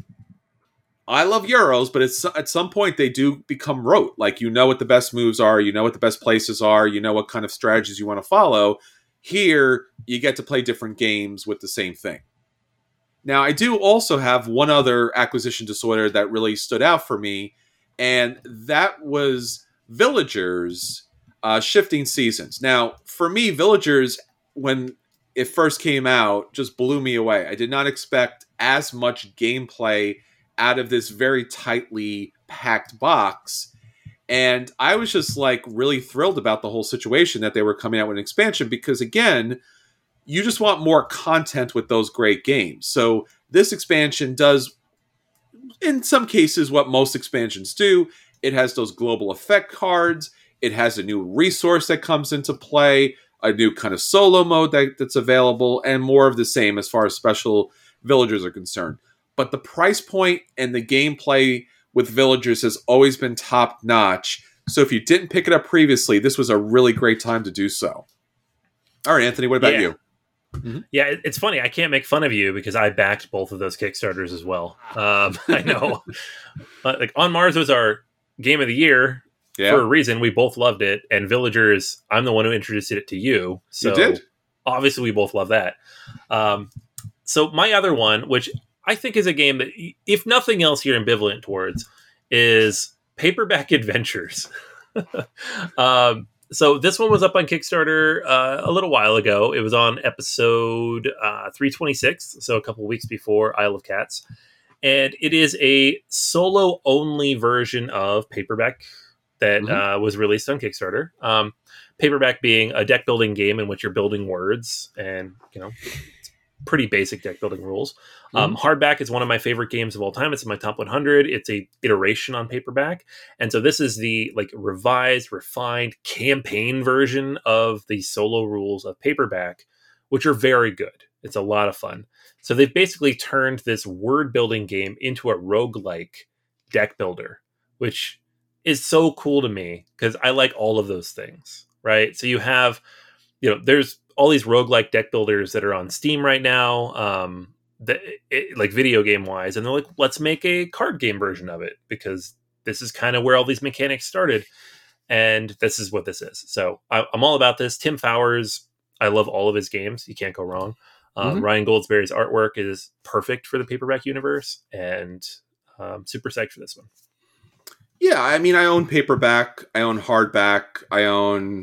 I love Euros, but it's, at some point they do become rote. Like, you know what the best moves are, you know what the best places are, you know what kind of strategies you want to follow. Here, you get to play different games with the same thing. Now, I do also have one other acquisition disorder that really stood out for me, and that was Villagers uh, Shifting Seasons. Now, for me, Villagers, when it first came out just blew me away. I did not expect as much gameplay out of this very tightly packed box. And I was just like really thrilled about the whole situation that they were coming out with an expansion because, again, you just want more content with those great games. So this expansion does, in some cases, what most expansions do. It has those global effect cards. It has a new resource that comes into play, a new kind of solo mode that, that's available, and more of the same as far as special villagers are concerned. But the price point and the gameplay with villagers has always been top notch. So if you didn't pick it up previously, this was a really great time to do so. All right, Anthony, what about yeah. you? Mm-hmm. Yeah, it- it's funny. I can't make fun of you because I backed both of those Kickstarters as well. Um, I know. Uh, like On Mars was our game of the year Yeah. for a reason. We both loved it. And Villagers, I'm the one who introduced it to you. So You did. obviously we both love that. Um, so my other one, which I think is a game that, if nothing else, you're ambivalent towards, is Paperback Adventures. um, so this one was up on Kickstarter uh, a little while ago. It was on episode uh, three twenty-six, so a couple weeks before Isle of Cats. And it is a solo-only version of Paperback that Mhm. uh, was released on Kickstarter. Um, Paperback being a deck-building game in which you're building words and, you know, pretty basic deck building rules. Um, hardback is one of my favorite games of all time. It's in my top one hundred. It's a iteration on paperback. And so this is the like revised, refined campaign version of the solo rules of paperback, which are very good. It's a lot of fun. So they've basically turned this word building game into a roguelike deck builder, which is so cool to me because I like all of those things, right? So you have, you know, there's all these roguelike deck builders that are on Steam right now, um, that it, like video game wise, and they're like, let's make a card game version of it because this is kind of where all these mechanics started, and this is what this is. So I, I'm all about this. Tim Fowers, I love all of his games. You can't go wrong. Um, Mhm. Ryan Goldsberry's artwork is perfect for the paperback universe, and um, super psyched for this one. Yeah, I mean, I own paperback, I own hardback, I own,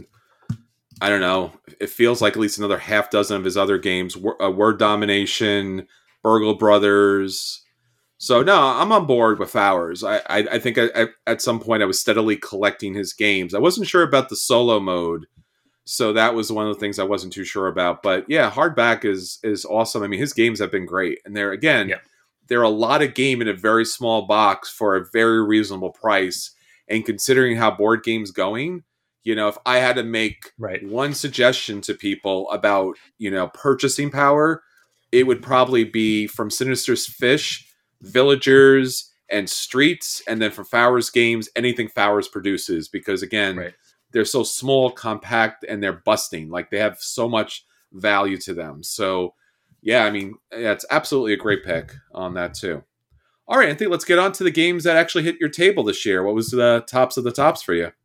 I don't know, it feels like at least another half dozen of his other games, Wo- uh, Word Domination, Burgle Brothers. So, no, I'm on board with Fowers. I, I, I think I, I, at some point I was steadily collecting his games. I wasn't sure about the solo mode, so that was one of the things I wasn't too sure about. But yeah, hardback is is awesome. I mean, his games have been great. And they're, again, Yeah. they're a lot of game in a very small box for a very reasonable price. And considering how board games going, you know, if I had to make Right. one suggestion to people about, you know, purchasing power, it would probably be from Sinister's Fish, Villagers, and Streets, and then for Fowers games, anything Fowers produces, because again, Right. they're so small, compact, and they're busting. Like they have so much value to them. So yeah, I mean, yeah, it's absolutely a great pick on that too. All right, Anthony, let's get on to the games that actually hit your table this year. What was the tops of the tops for you?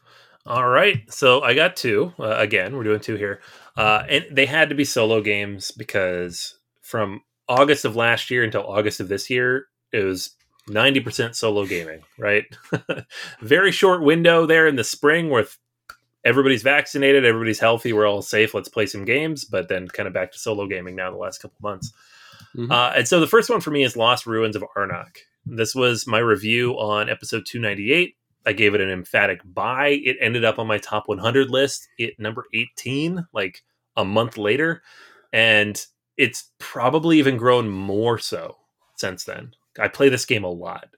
All right. So I got two. Uh, again, we're doing two here. Uh, and they had to be solo games because from August of last year until August of this year, it was ninety percent solo gaming, right? Very short window there in the spring where everybody's vaccinated, everybody's healthy, we're all safe, let's play some games, but then kind of back to solo gaming now the last couple months. Mhm. Uh, and so the first one for me is Lost Ruins of Arnak. This was my review on episode two ninety-eight. I gave it an emphatic buy. It ended up on my top one hundred list at number eighteen, like a month later. And it's probably even grown more so since then. I play this game a lot.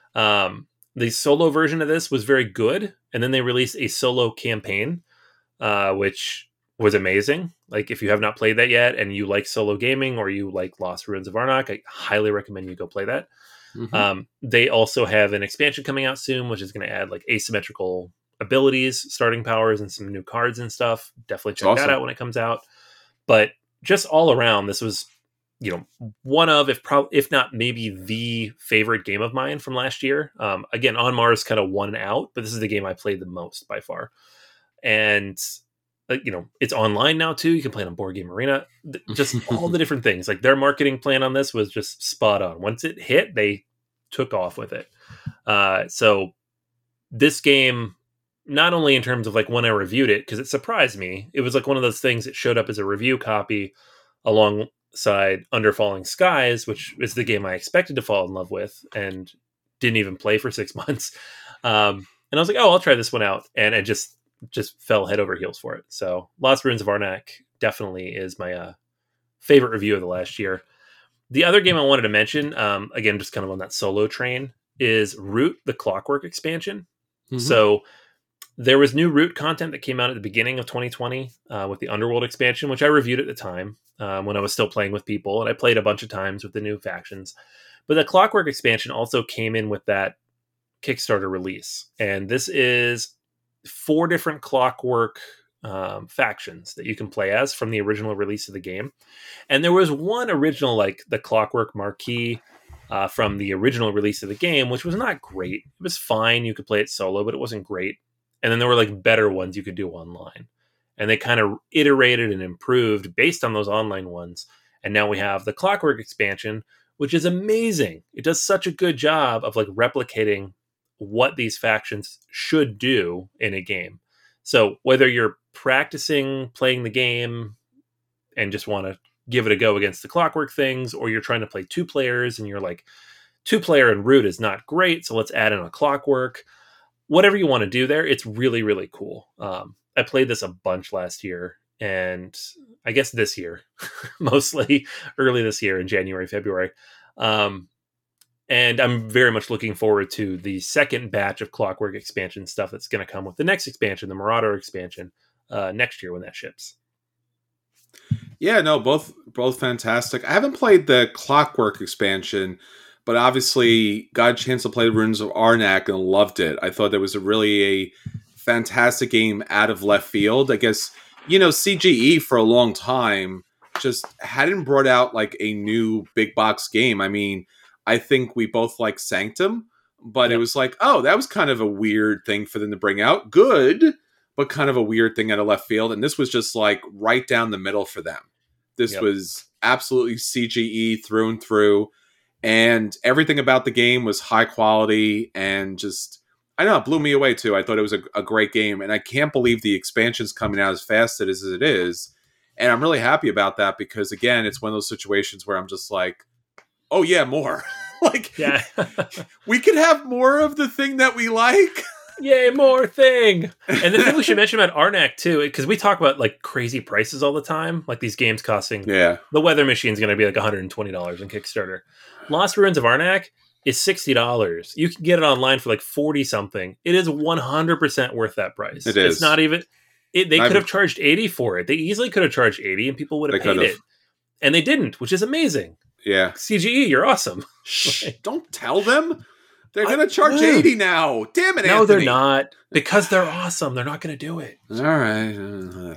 Um, the solo version of this was very good. And then they released a solo campaign, uh, which was amazing. Like if you have not played that yet and you like solo gaming or you like Lost Ruins of Arnak, I highly recommend you go play that. Mhm. Um, they also have an expansion coming out soon, which is going to add like asymmetrical abilities, starting powers, and some new cards and stuff. Definitely check Awesome. that out when it comes out. But just all around, this was, you know, one of, if pro- if not maybe the favorite game of mine from last year. Um, again, On Mars kind of won out, but this is the game I played the most by far. And uh, you know, it's online now too. You can play it on Board Game Arena. Th- Just all the different things. Like their marketing plan on this was just spot on. Once it hit, they took off with it. Uh, so this game not only in terms of like when I reviewed it, because it surprised me. It was like one of those things that showed up as a review copy alongside Under Falling Skies, which is the game I expected to fall in love with and didn't even play for six months. Um, and I was like, oh, I'll try this one out. And I just just fell head over heels for it. So Lost Ruins of Arnak definitely is my uh, favorite review of the last year. The other game I wanted to mention, um, again, just kind of on that solo train, is Root, the Clockwork expansion. Mm-hmm. So there was new Root content that came out at the beginning of twenty twenty uh, with the Underworld expansion, which I reviewed at the time um, when I was still playing with people. And I played a bunch of times with the new factions. But the Clockwork expansion also came in with that Kickstarter release. And this is four different Clockwork um, factions that you can play as from the original release of the game. And there was one original, like the Clockwork Marquee uh, from the original release of the game, which was not great. It was fine. You could play it solo, but it wasn't great. And then there were like better ones you could do online. And they kind of iterated and improved based on those online ones. And now we have the Clockwork expansion, which is amazing. It does such a good job of like replicating what these factions should do in a game. So whether you're practicing playing the game and just want to give it a go against the Clockwork things, or you're trying to play two players and you're like, two player in Root is not great, so let's add in a Clockwork. Whatever you want to do there, it's really, really cool. Um, I played this a bunch last year, and I guess this year, mostly early this year in January, February. Um, and I'm very much looking forward to the second batch of Clockwork expansion stuff that's going to come with the next expansion, the Marauder expansion, uh, next year when that ships. Yeah, no, both both fantastic. I haven't played the Clockwork expansion, but obviously got a chance to play Ruins of Arnak and loved it. I thought that was a really a fantastic game out of left field. I guess, you know, C G E for a long time just hadn't brought out like a new big box game. I mean, I think we both like Sanctum, but yep. It was like, oh, that was kind of a weird thing for them to bring out. Good, but kind of a weird thing out of left field. And this was just like right down the middle for them. This yep. was absolutely C G E through and through. And everything about the game was high quality and just, I don't know, it blew me away too. I thought it was a, a great game. And I can't believe the expansion's coming out as fast as it is. And I'm really happy about that because, again, it's one of those situations where I'm just like, oh, yeah, more. like, yeah. we could have more of the thing that we like. Yay, more thing. And the thing we should mention about Arnak, too, because we talk about like crazy prices all the time, like these games costing. Yeah. The Weather Machine's going to be like one hundred twenty dollars on Kickstarter. Lost Ruins of Arnak is sixty dollars. You can get it online for like forty something. It is one hundred percent worth that price. It is. It's not even. It, they could have charged eighty for it. They easily could have charged eighty and people would have paid it. And they didn't, which is amazing. Yeah. C G E, you're awesome. Shh, don't tell them. They're going to charge eighty now. Damn it, no, Anthony. No, they're not. Because they're awesome. They're not going to do it. All right.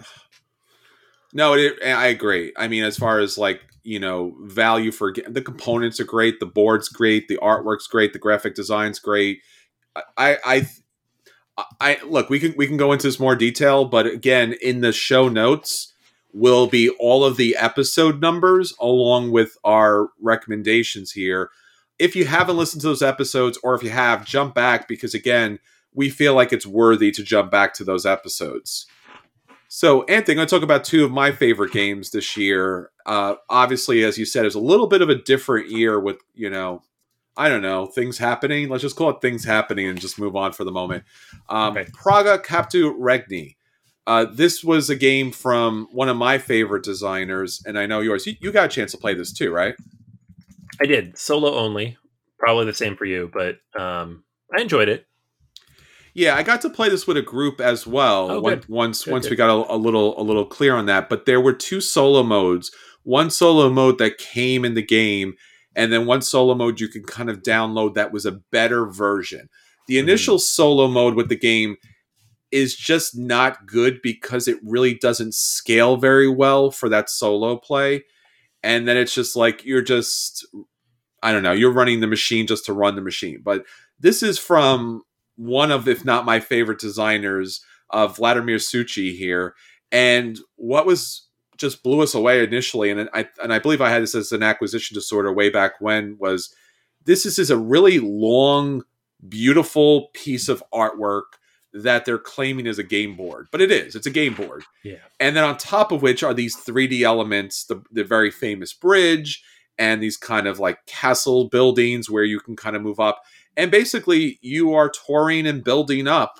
No, it, I agree. I mean, as far as like, you know, value for the components are great. The board's great. The artwork's great. The graphic design's great. I, I, I look, we can, we can go into this more detail, but again, in the show notes will be all of the episode numbers along with our recommendations here. If you haven't listened to those episodes, or if you have, jump back because, again, we feel like it's worthy to jump back to those episodes. So, Anthony, I'm going to talk about two of my favorite games this year. Uh, obviously, as you said, it was a little bit of a different year with, you know, I don't know, things happening. Let's just call it things happening and just move on for the moment. Um, okay. Praga Captu Regni. Uh, this was a game from one of my favorite designers, and I know yours. You, you got a chance to play this too, right? I did. Solo only. Probably the same for you, but um, I enjoyed it. Yeah, I got to play this with a group as well. Oh, One, good. once good, once good. we got a, a little a little clear on that. But there were two solo modes. One solo mode that came in the game, and then one solo mode you can kind of download that was a better version. The initial mm. solo mode with the game is just not good because it really doesn't scale very well for that solo play. And then it's just like, you're just, I don't know, you're running the machine just to run the machine. But this is from one of, if not my favorite designers, uh, Vladimir Suchi here. And what was just blew us away initially, and I and I believe I had this as an acquisition disorder way back when, was this is, is a really long, beautiful piece of artwork that they're claiming is a game board, but it is. It's a game board. Yeah. And then on top of which are these three D elements, the, the very famous bridge and these kind of like castle buildings where you can kind of move up. And basically you are touring and building up.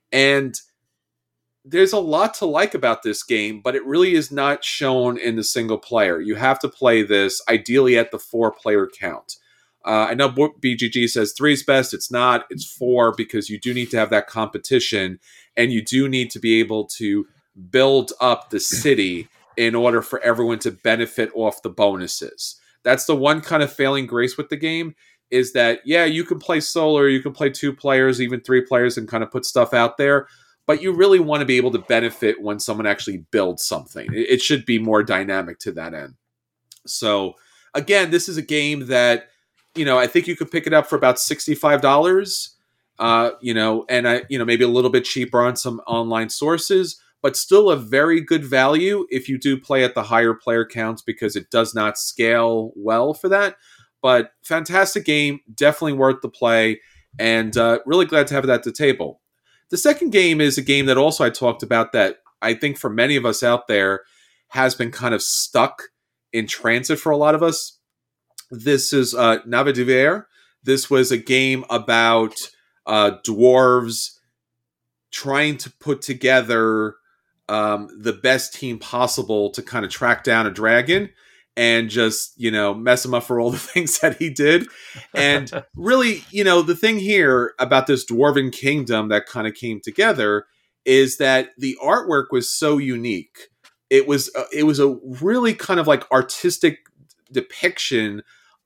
And there's a lot to like about this game, but it really is not shown in the single player. You have to play this ideally at the four player count. Uh, I know B G G says three is best. It's not. It's four because you do need to have that competition and you do need to be able to build up the city in order for everyone to benefit off the bonuses. That's the one kind of failing grace with the game is that, yeah, you can play solo or you can play two players, even three players and kind of put stuff out there. But you really want to be able to benefit when someone actually builds something. It, it should be more dynamic to that end. So again, this is a game that, you know, I think you could pick it up for about sixty-five dollars, uh, you know, and I, you know, maybe a little bit cheaper on some online sources, but still a very good value if you do play at the higher player counts because it does not scale well for that. But fantastic game, definitely worth the play, and uh, really glad to have it at the table. The second game is a game that also I talked about that I think for many of us out there has been kind of stuck in transit for a lot of us. This is uh, Navet d'Hiver. This was a game about uh, dwarves trying to put together um, the best team possible to kind of track down a dragon and just, you know, mess him up for all the things that he did. And really, you know, the thing here about this dwarven kingdom that kind of came together is that the artwork was so unique. It was uh, it was a really kind of like artistic depiction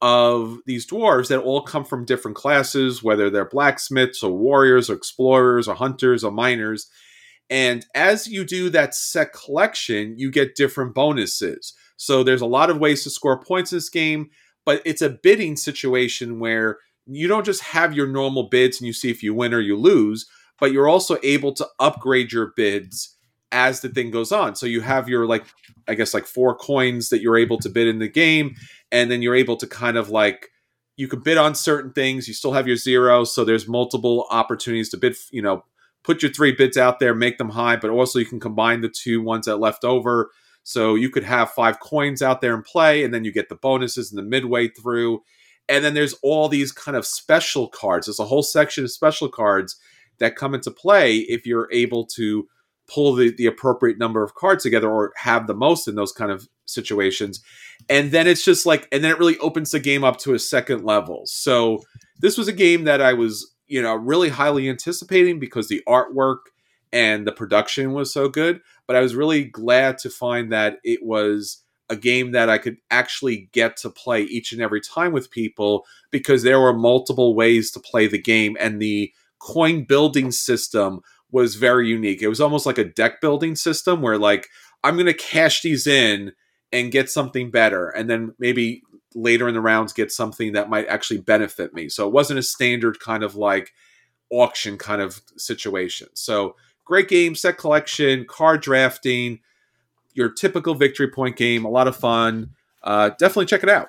of these dwarves that all come from different classes, whether they're blacksmiths or warriors or explorers or hunters or miners. And as you do that set collection, you get different bonuses. So there's a lot of ways to score points in this game, but it's a bidding situation where you don't just have your normal bids and you see if you win or you lose, but you're also able to upgrade your bids as the thing goes on. So you have your, like, I guess like four coins that you're able to bid in the game. And then you're able to kind of like, you can bid on certain things. You still have your zero. So there's multiple opportunities to bid, you know, put your three bids out there, make them high, but also you can combine the two ones that left over. So you could have five coins out there and play, and then you get the bonuses in the midway through. And then there's all these kind of special cards. There's a whole section of special cards that come into play if you're able to pull the, the appropriate number of cards together or have the most in those kind of situations. And then it's just like, and then it really opens the game up to a second level. So this was a game that I was, you know, really highly anticipating because the artwork and the production was so good. But I was really glad to find that it was a game that I could actually get to play each and every time with people because there were multiple ways to play the game. And the coin building system was very unique. It was almost like a deck building system where, like, I'm going to cash these in and get something better. And then maybe later in the rounds get something that might actually benefit me. So it wasn't a standard kind of like auction kind of situation. So great game, set collection, card drafting, your typical victory point game, a lot of fun. Uh, definitely check it out.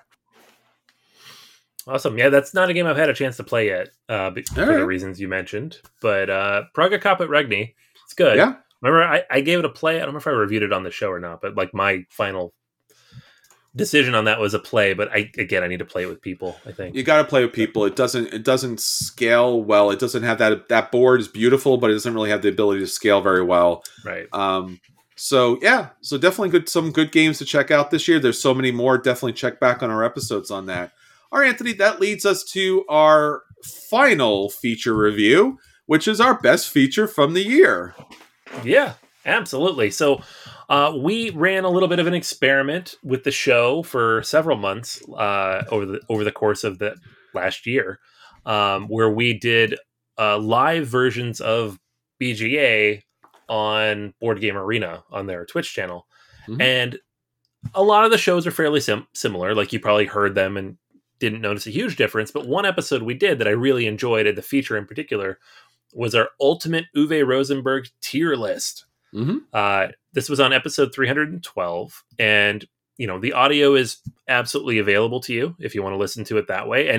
Awesome. Yeah, that's not a game I've had a chance to play yet uh, for right. the reasons you mentioned. But uh, Praga Caput Regni, it's good. Yeah. Remember, I, I gave it a play. I don't know if I reviewed it on the show or not, but like my final decision on that was a play. But I again, I need to play it with people, I think. You got to play with people. It doesn't it doesn't scale well. It doesn't have that. That board is beautiful, but it doesn't really have the ability to scale very well. Right. Um. So, yeah. So definitely good. Some good games to check out this year. There's so many more. Definitely check back on our episodes on that. All right, Anthony, that leads us to our final feature review, which is our best feature from the year. Yeah, absolutely. So uh, we ran a little bit of an experiment with the show for several months uh, over the over the course of the last year, um, where we did uh, live versions of B G A on Board Game Arena on their Twitch channel. Mm-hmm. And a lot of the shows are fairly sim- similar. Like you probably heard them and didn't notice a huge difference, but one episode we did that I really enjoyed, and the feature in particular, was our ultimate Uwe Rosenberg tier list. Mm-hmm. Uh, this was on episode three hundred twelve, and you know the audio is absolutely available to you if you want to listen to it that way, and it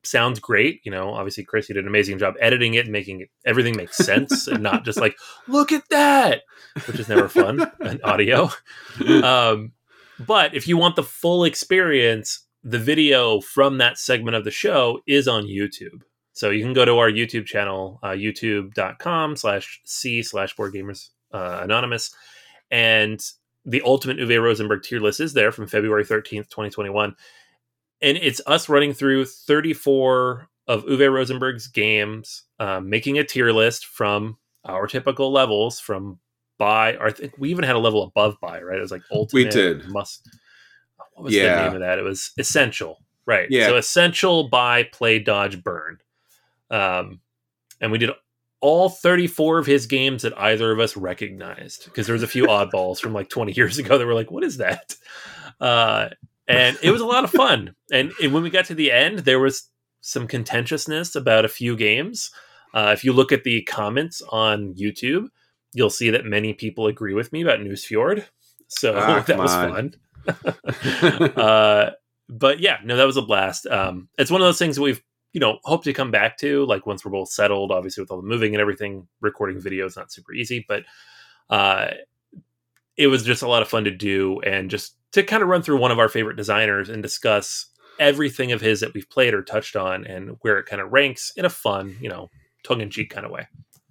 sounds great. You know, obviously Chris, you did an amazing job editing it and making it, everything make sense and not just like, look at that, which is never fun in audio. Um, but if you want the full experience, the video from that segment of the show is on YouTube. So you can go to our YouTube channel, uh, youtube.com slash C slash board gamers uh, anonymous. And the ultimate Uwe Rosenberg tier list is there from February thirteenth, twenty twenty-one. And it's us running through thirty-four of Uwe Rosenberg's games, um, making a tier list from our typical levels from buy, or I think we even had a level above buy, right? It was like ultimate. We did. Must. What was Yeah. the name of that? It was essential, right? Yeah. So essential, buy, play, dodge, burn. Um, and we did all thirty-four of his games that either of us recognized, because there was a few oddballs from like twenty years ago that were like, what is that? Uh, and it was a lot of fun. And, and when we got to the end, there was some contentiousness about a few games. Uh, if you look at the comments on YouTube, you'll see that many people agree with me about Newsfjord. So Ah, that was on. fun. uh, but yeah, no, that was a blast. Um, it's one of those things that we've, you know, hope to come back to, like once we're both settled, obviously with all the moving and everything. Recording video is not super easy, but uh, it was just a lot of fun to do, and just to kind of run through one of our favorite designers and discuss everything of his that we've played or touched on and where it kind of ranks in a fun, you know, tongue-in-cheek kind of way.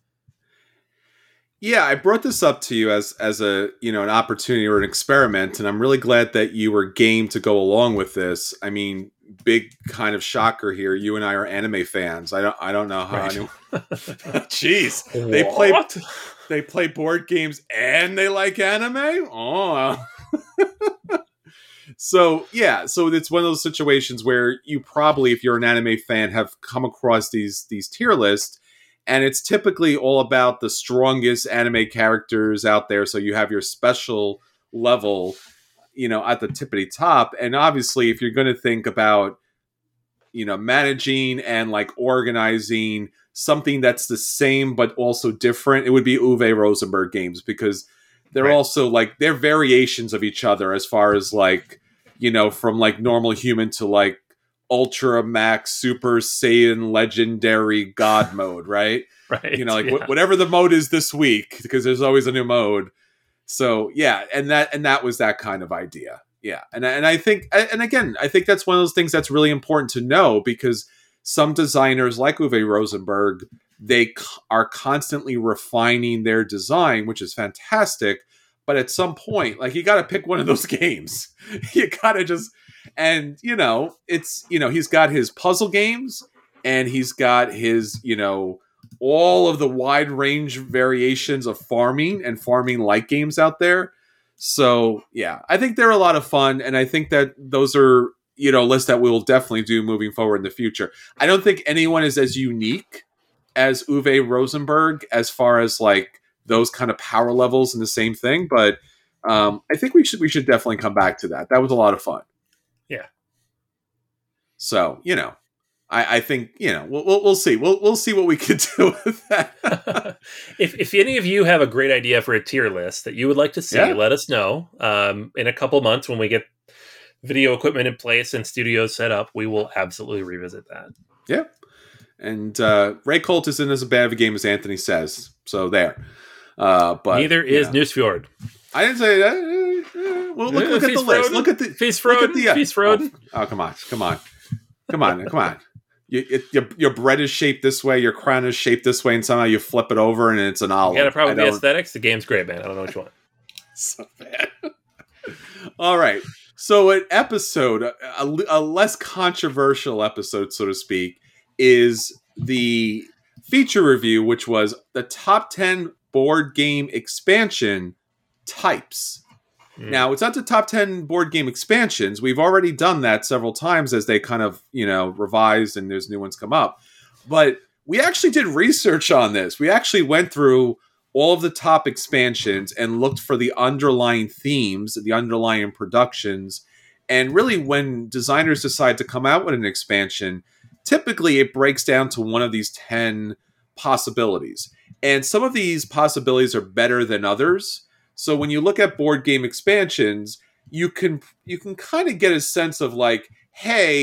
Yeah, I brought this up to you as as a, you know, an opportunity or an experiment, and I'm really glad that you were game to go along with this. I mean, big kind of shocker here. You and I are anime fans. I don't I don't know how Right. anyone Jeez. They play What? they play board games and they like anime? Oh. So, yeah, so it's one of those situations where you probably, if you're an anime fan, have come across these these tier lists. And it's typically all about the strongest anime characters out there. So you have your special level, you know, at the tippity top. And obviously, if you're going to think about, you know, managing and like organizing something that's the same but also different, it would be Uwe Rosenberg games, because they're Right. also like, they're variations of each other as far as like, you know, from like normal human to like Ultra Max Super Saiyan Legendary God mode, right? Right. You know, like yeah. wh- whatever the mode is this week, because there's always a new mode. So yeah, and that and that was that kind of idea. Yeah, and and I think, and again, I think that's one of those things that's really important to know, because some designers like Uwe Rosenberg, they c- are constantly refining their design, which is fantastic. But at some point, like, you got to pick one of those games. You got to just. And, you know, it's, you know, he's got his puzzle games, and he's got his, you know, all of the wide range variations of farming and farming like games out there. So, yeah, I think they're a lot of fun. And I think that those are, you know, lists that we'll definitely do moving forward in the future. I don't think anyone is as unique as Uwe Rosenberg as far as like those kind of power levels and the same thing. But um, I think we should, we should definitely come back to that. That was a lot of fun. Yeah. So, you know, I, I think, you know, we'll, we'll, we'll see. We'll, we'll see what we can do with that. if if any of you have a great idea for a tier list that you would like to see, Yeah. let us know. Um, in a couple months, when we get video equipment in place and studios set up, we will absolutely revisit that. Yeah. And uh, Ray Colt isn't as bad of a game as Anthony says. So there. Uh, but Neither is yeah. Newsfjord. I didn't say that. Uh, well, look, look at the list. Look at the Feast look Froden. at the uh, Feast Froden. Oh, oh, come on, come on, come on, come on. You, it, your your bread is shaped this way, your crown is shaped this way, and somehow you flip it over and it's an olive. You got a problem I with the don't- aesthetics? The game's great, man. I don't know what you want. So bad. All right. So an episode, a, a less controversial episode, so to speak, is the feature review, which was the top ten board game expansion types. Mm. Now, it's not the top ten board game expansions. We've already done that several times as they kind of, you know, revised and there's new ones come up. But we actually did research on this. We actually went through all of the top expansions and looked for the underlying themes, the underlying productions. And really, when designers decide to come out with an expansion, typically it breaks down to one of these ten possibilities. And some of these possibilities are better than others. So when you look at board game expansions, you can you can kind of get a sense of like, hey,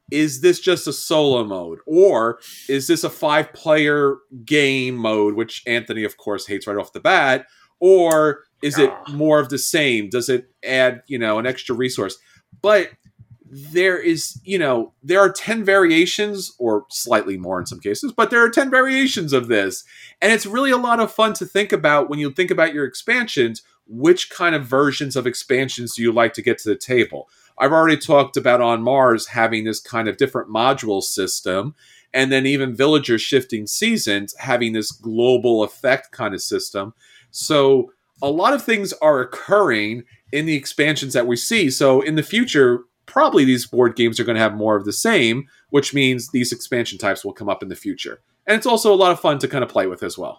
is this just a solo mode? Or is this a five-player game mode, which Anthony, of course, hates right off the bat? Or is it more of the same? Does it add, you know, an extra resource? But there is, you know, there are ten variations, or slightly more in some cases, but there are ten variations of this. And it's really a lot of fun to think about when you think about your expansions. Which kind of versions of expansions do you like to get to the table? I've already talked about On Mars having this kind of different module system, and then even Villager Shifting Seasons having this global effect kind of system. So a lot of things are occurring in the expansions that we see. So in the future, probably these board games are going to have more of the same, which means these expansion types will come up in the future. And it's also a lot of fun to kind of play with as well.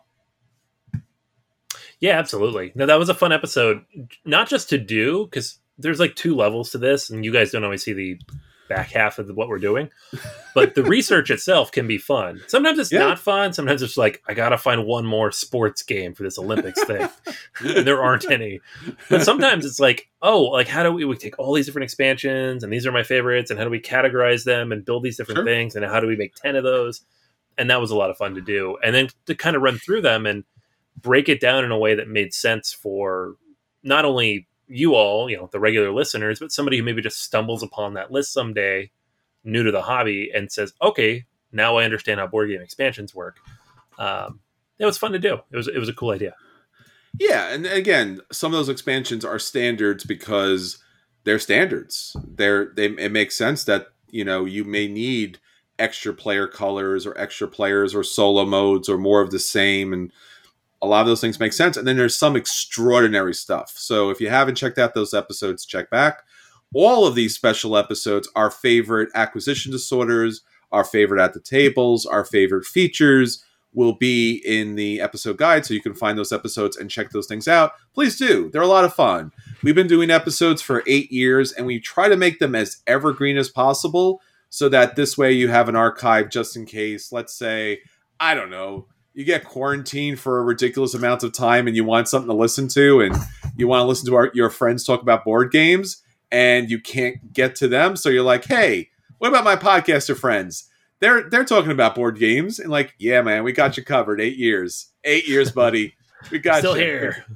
Yeah, absolutely. No, that was a fun episode, not just to do, because there's like two levels to this, and you guys don't always see the back half of the, what we're doing, but the research itself can be fun. Sometimes it's yeah. not fun. Sometimes it's like, I got to find one more sports game for this Olympics thing. And there aren't any. But sometimes it's like, oh, like how do we, we take all these different expansions, and these are my favorites, and how do we categorize them and build these different sure. things, and how do we make ten of those? And that was a lot of fun to do. And then to kind of run through them and break it down in a way that made sense for not only you all, you know, the regular listeners, but somebody who maybe just stumbles upon that list someday, new to the hobby, and says, okay, now I understand how board game expansions work. Um, it was fun to do. It was, it was a cool idea. Yeah. And again, some of those expansions are standards because they're standards. They're, they, it makes sense that, you know, you may need extra player colors or extra players or solo modes or more of the same. And a lot of those things make sense. And then there's some extraordinary stuff. So if you haven't checked out those episodes, check back. All of these special episodes, our favorite acquisition disorders, our favorite at the tables, our favorite features will be in the episode guide. So you can find those episodes and check those things out. Please do. They're a lot of fun. We've been doing episodes for eight years and we try to make them as evergreen as possible so that this way you have an archive just in case, let's say, I don't know, you get quarantined for a ridiculous amount of time and you want something to listen to and you want to listen to our, your friends talk about board games and you can't get to them. So you're like, hey, what about my podcaster friends? They're they're talking about board games. And like, yeah, man, we got you covered. Eight years. Eight years, buddy. We got Still you. here.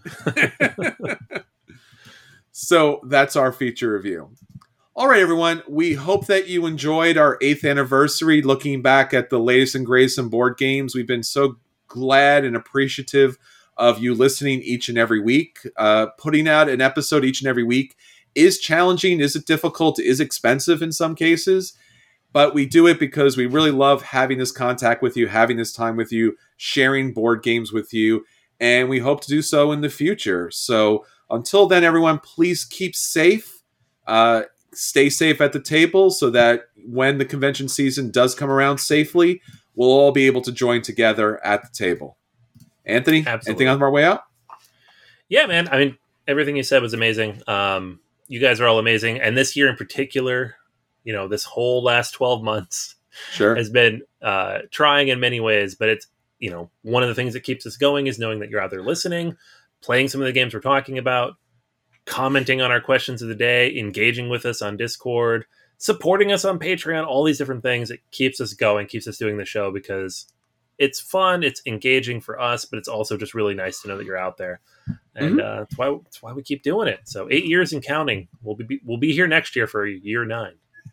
So that's our feature review. All right, everyone. We hope that you enjoyed our eighth anniversary, looking back at the latest and greatest in board games. We've been so glad and appreciative of you listening each and every week. Uh, putting out an episode each and every week is challenging. Is it difficult? Is expensive in some cases? But we do it because we really love having this contact with you, having this time with you, sharing board games with you, and we hope to do so in the future. So until then, everyone, please keep safe. Uh, stay safe at the table so that when the convention season does come around safely, we'll all be able to join together at the table. Anthony, Absolutely. Anything on our way out? Yeah, man. I mean, everything you said was amazing. Um, you guys are all amazing. And this year in particular, you know, this whole last twelve months sure. has been uh, trying in many ways. But it's, you know, one of the things that keeps us going is knowing that you're out there listening, playing some of the games we're talking about, commenting on our questions of the day, engaging with us on Discord, supporting us on Patreon, all these different things. It keeps us going, keeps us doing the show because it's fun, it's engaging for us, but it's also just really nice to know that you're out there. And mm-hmm. uh, that's why that's why we keep doing it. So eight years and counting. We'll be we'll be here next year for year nine.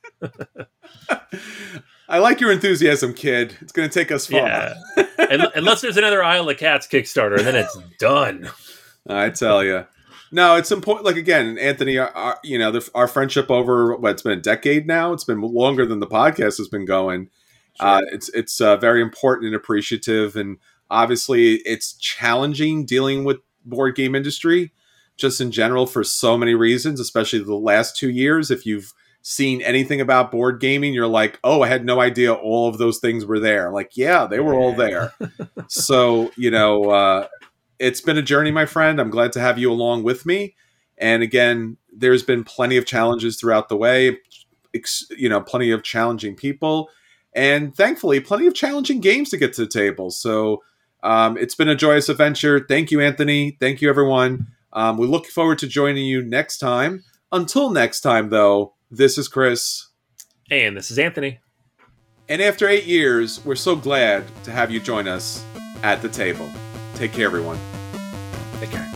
I like your enthusiasm, kid. It's going to take us far. Yeah. Unless there's another Isle of Cats Kickstarter, and then it's done. I tell you. No, it's important. Like, again, Anthony, our, our, you know, the, our friendship over, what, it's been a decade now. It's been longer than the podcast has been going. Sure. Uh, it's it's uh, very important and appreciative. And obviously, it's challenging dealing with board game industry just in general for so many reasons, especially the last two years. If you've seen anything about board gaming, you're like, oh, I had no idea all of those things were there. Like, yeah, they were all there. So, you know, uh, it's been a journey, my friend. I'm glad to have you along with me. And again, there's been plenty of challenges throughout the way, you know, plenty of challenging people, and thankfully, plenty of challenging games to get to the table. So um, it's been a joyous adventure. Thank you, Anthony. Thank you, everyone. Um, we look forward to joining you next time. Until next time, though, this is Chris. And this is Anthony. And after eight years, we're so glad to have you join us at the table. Take care, everyone. Take care.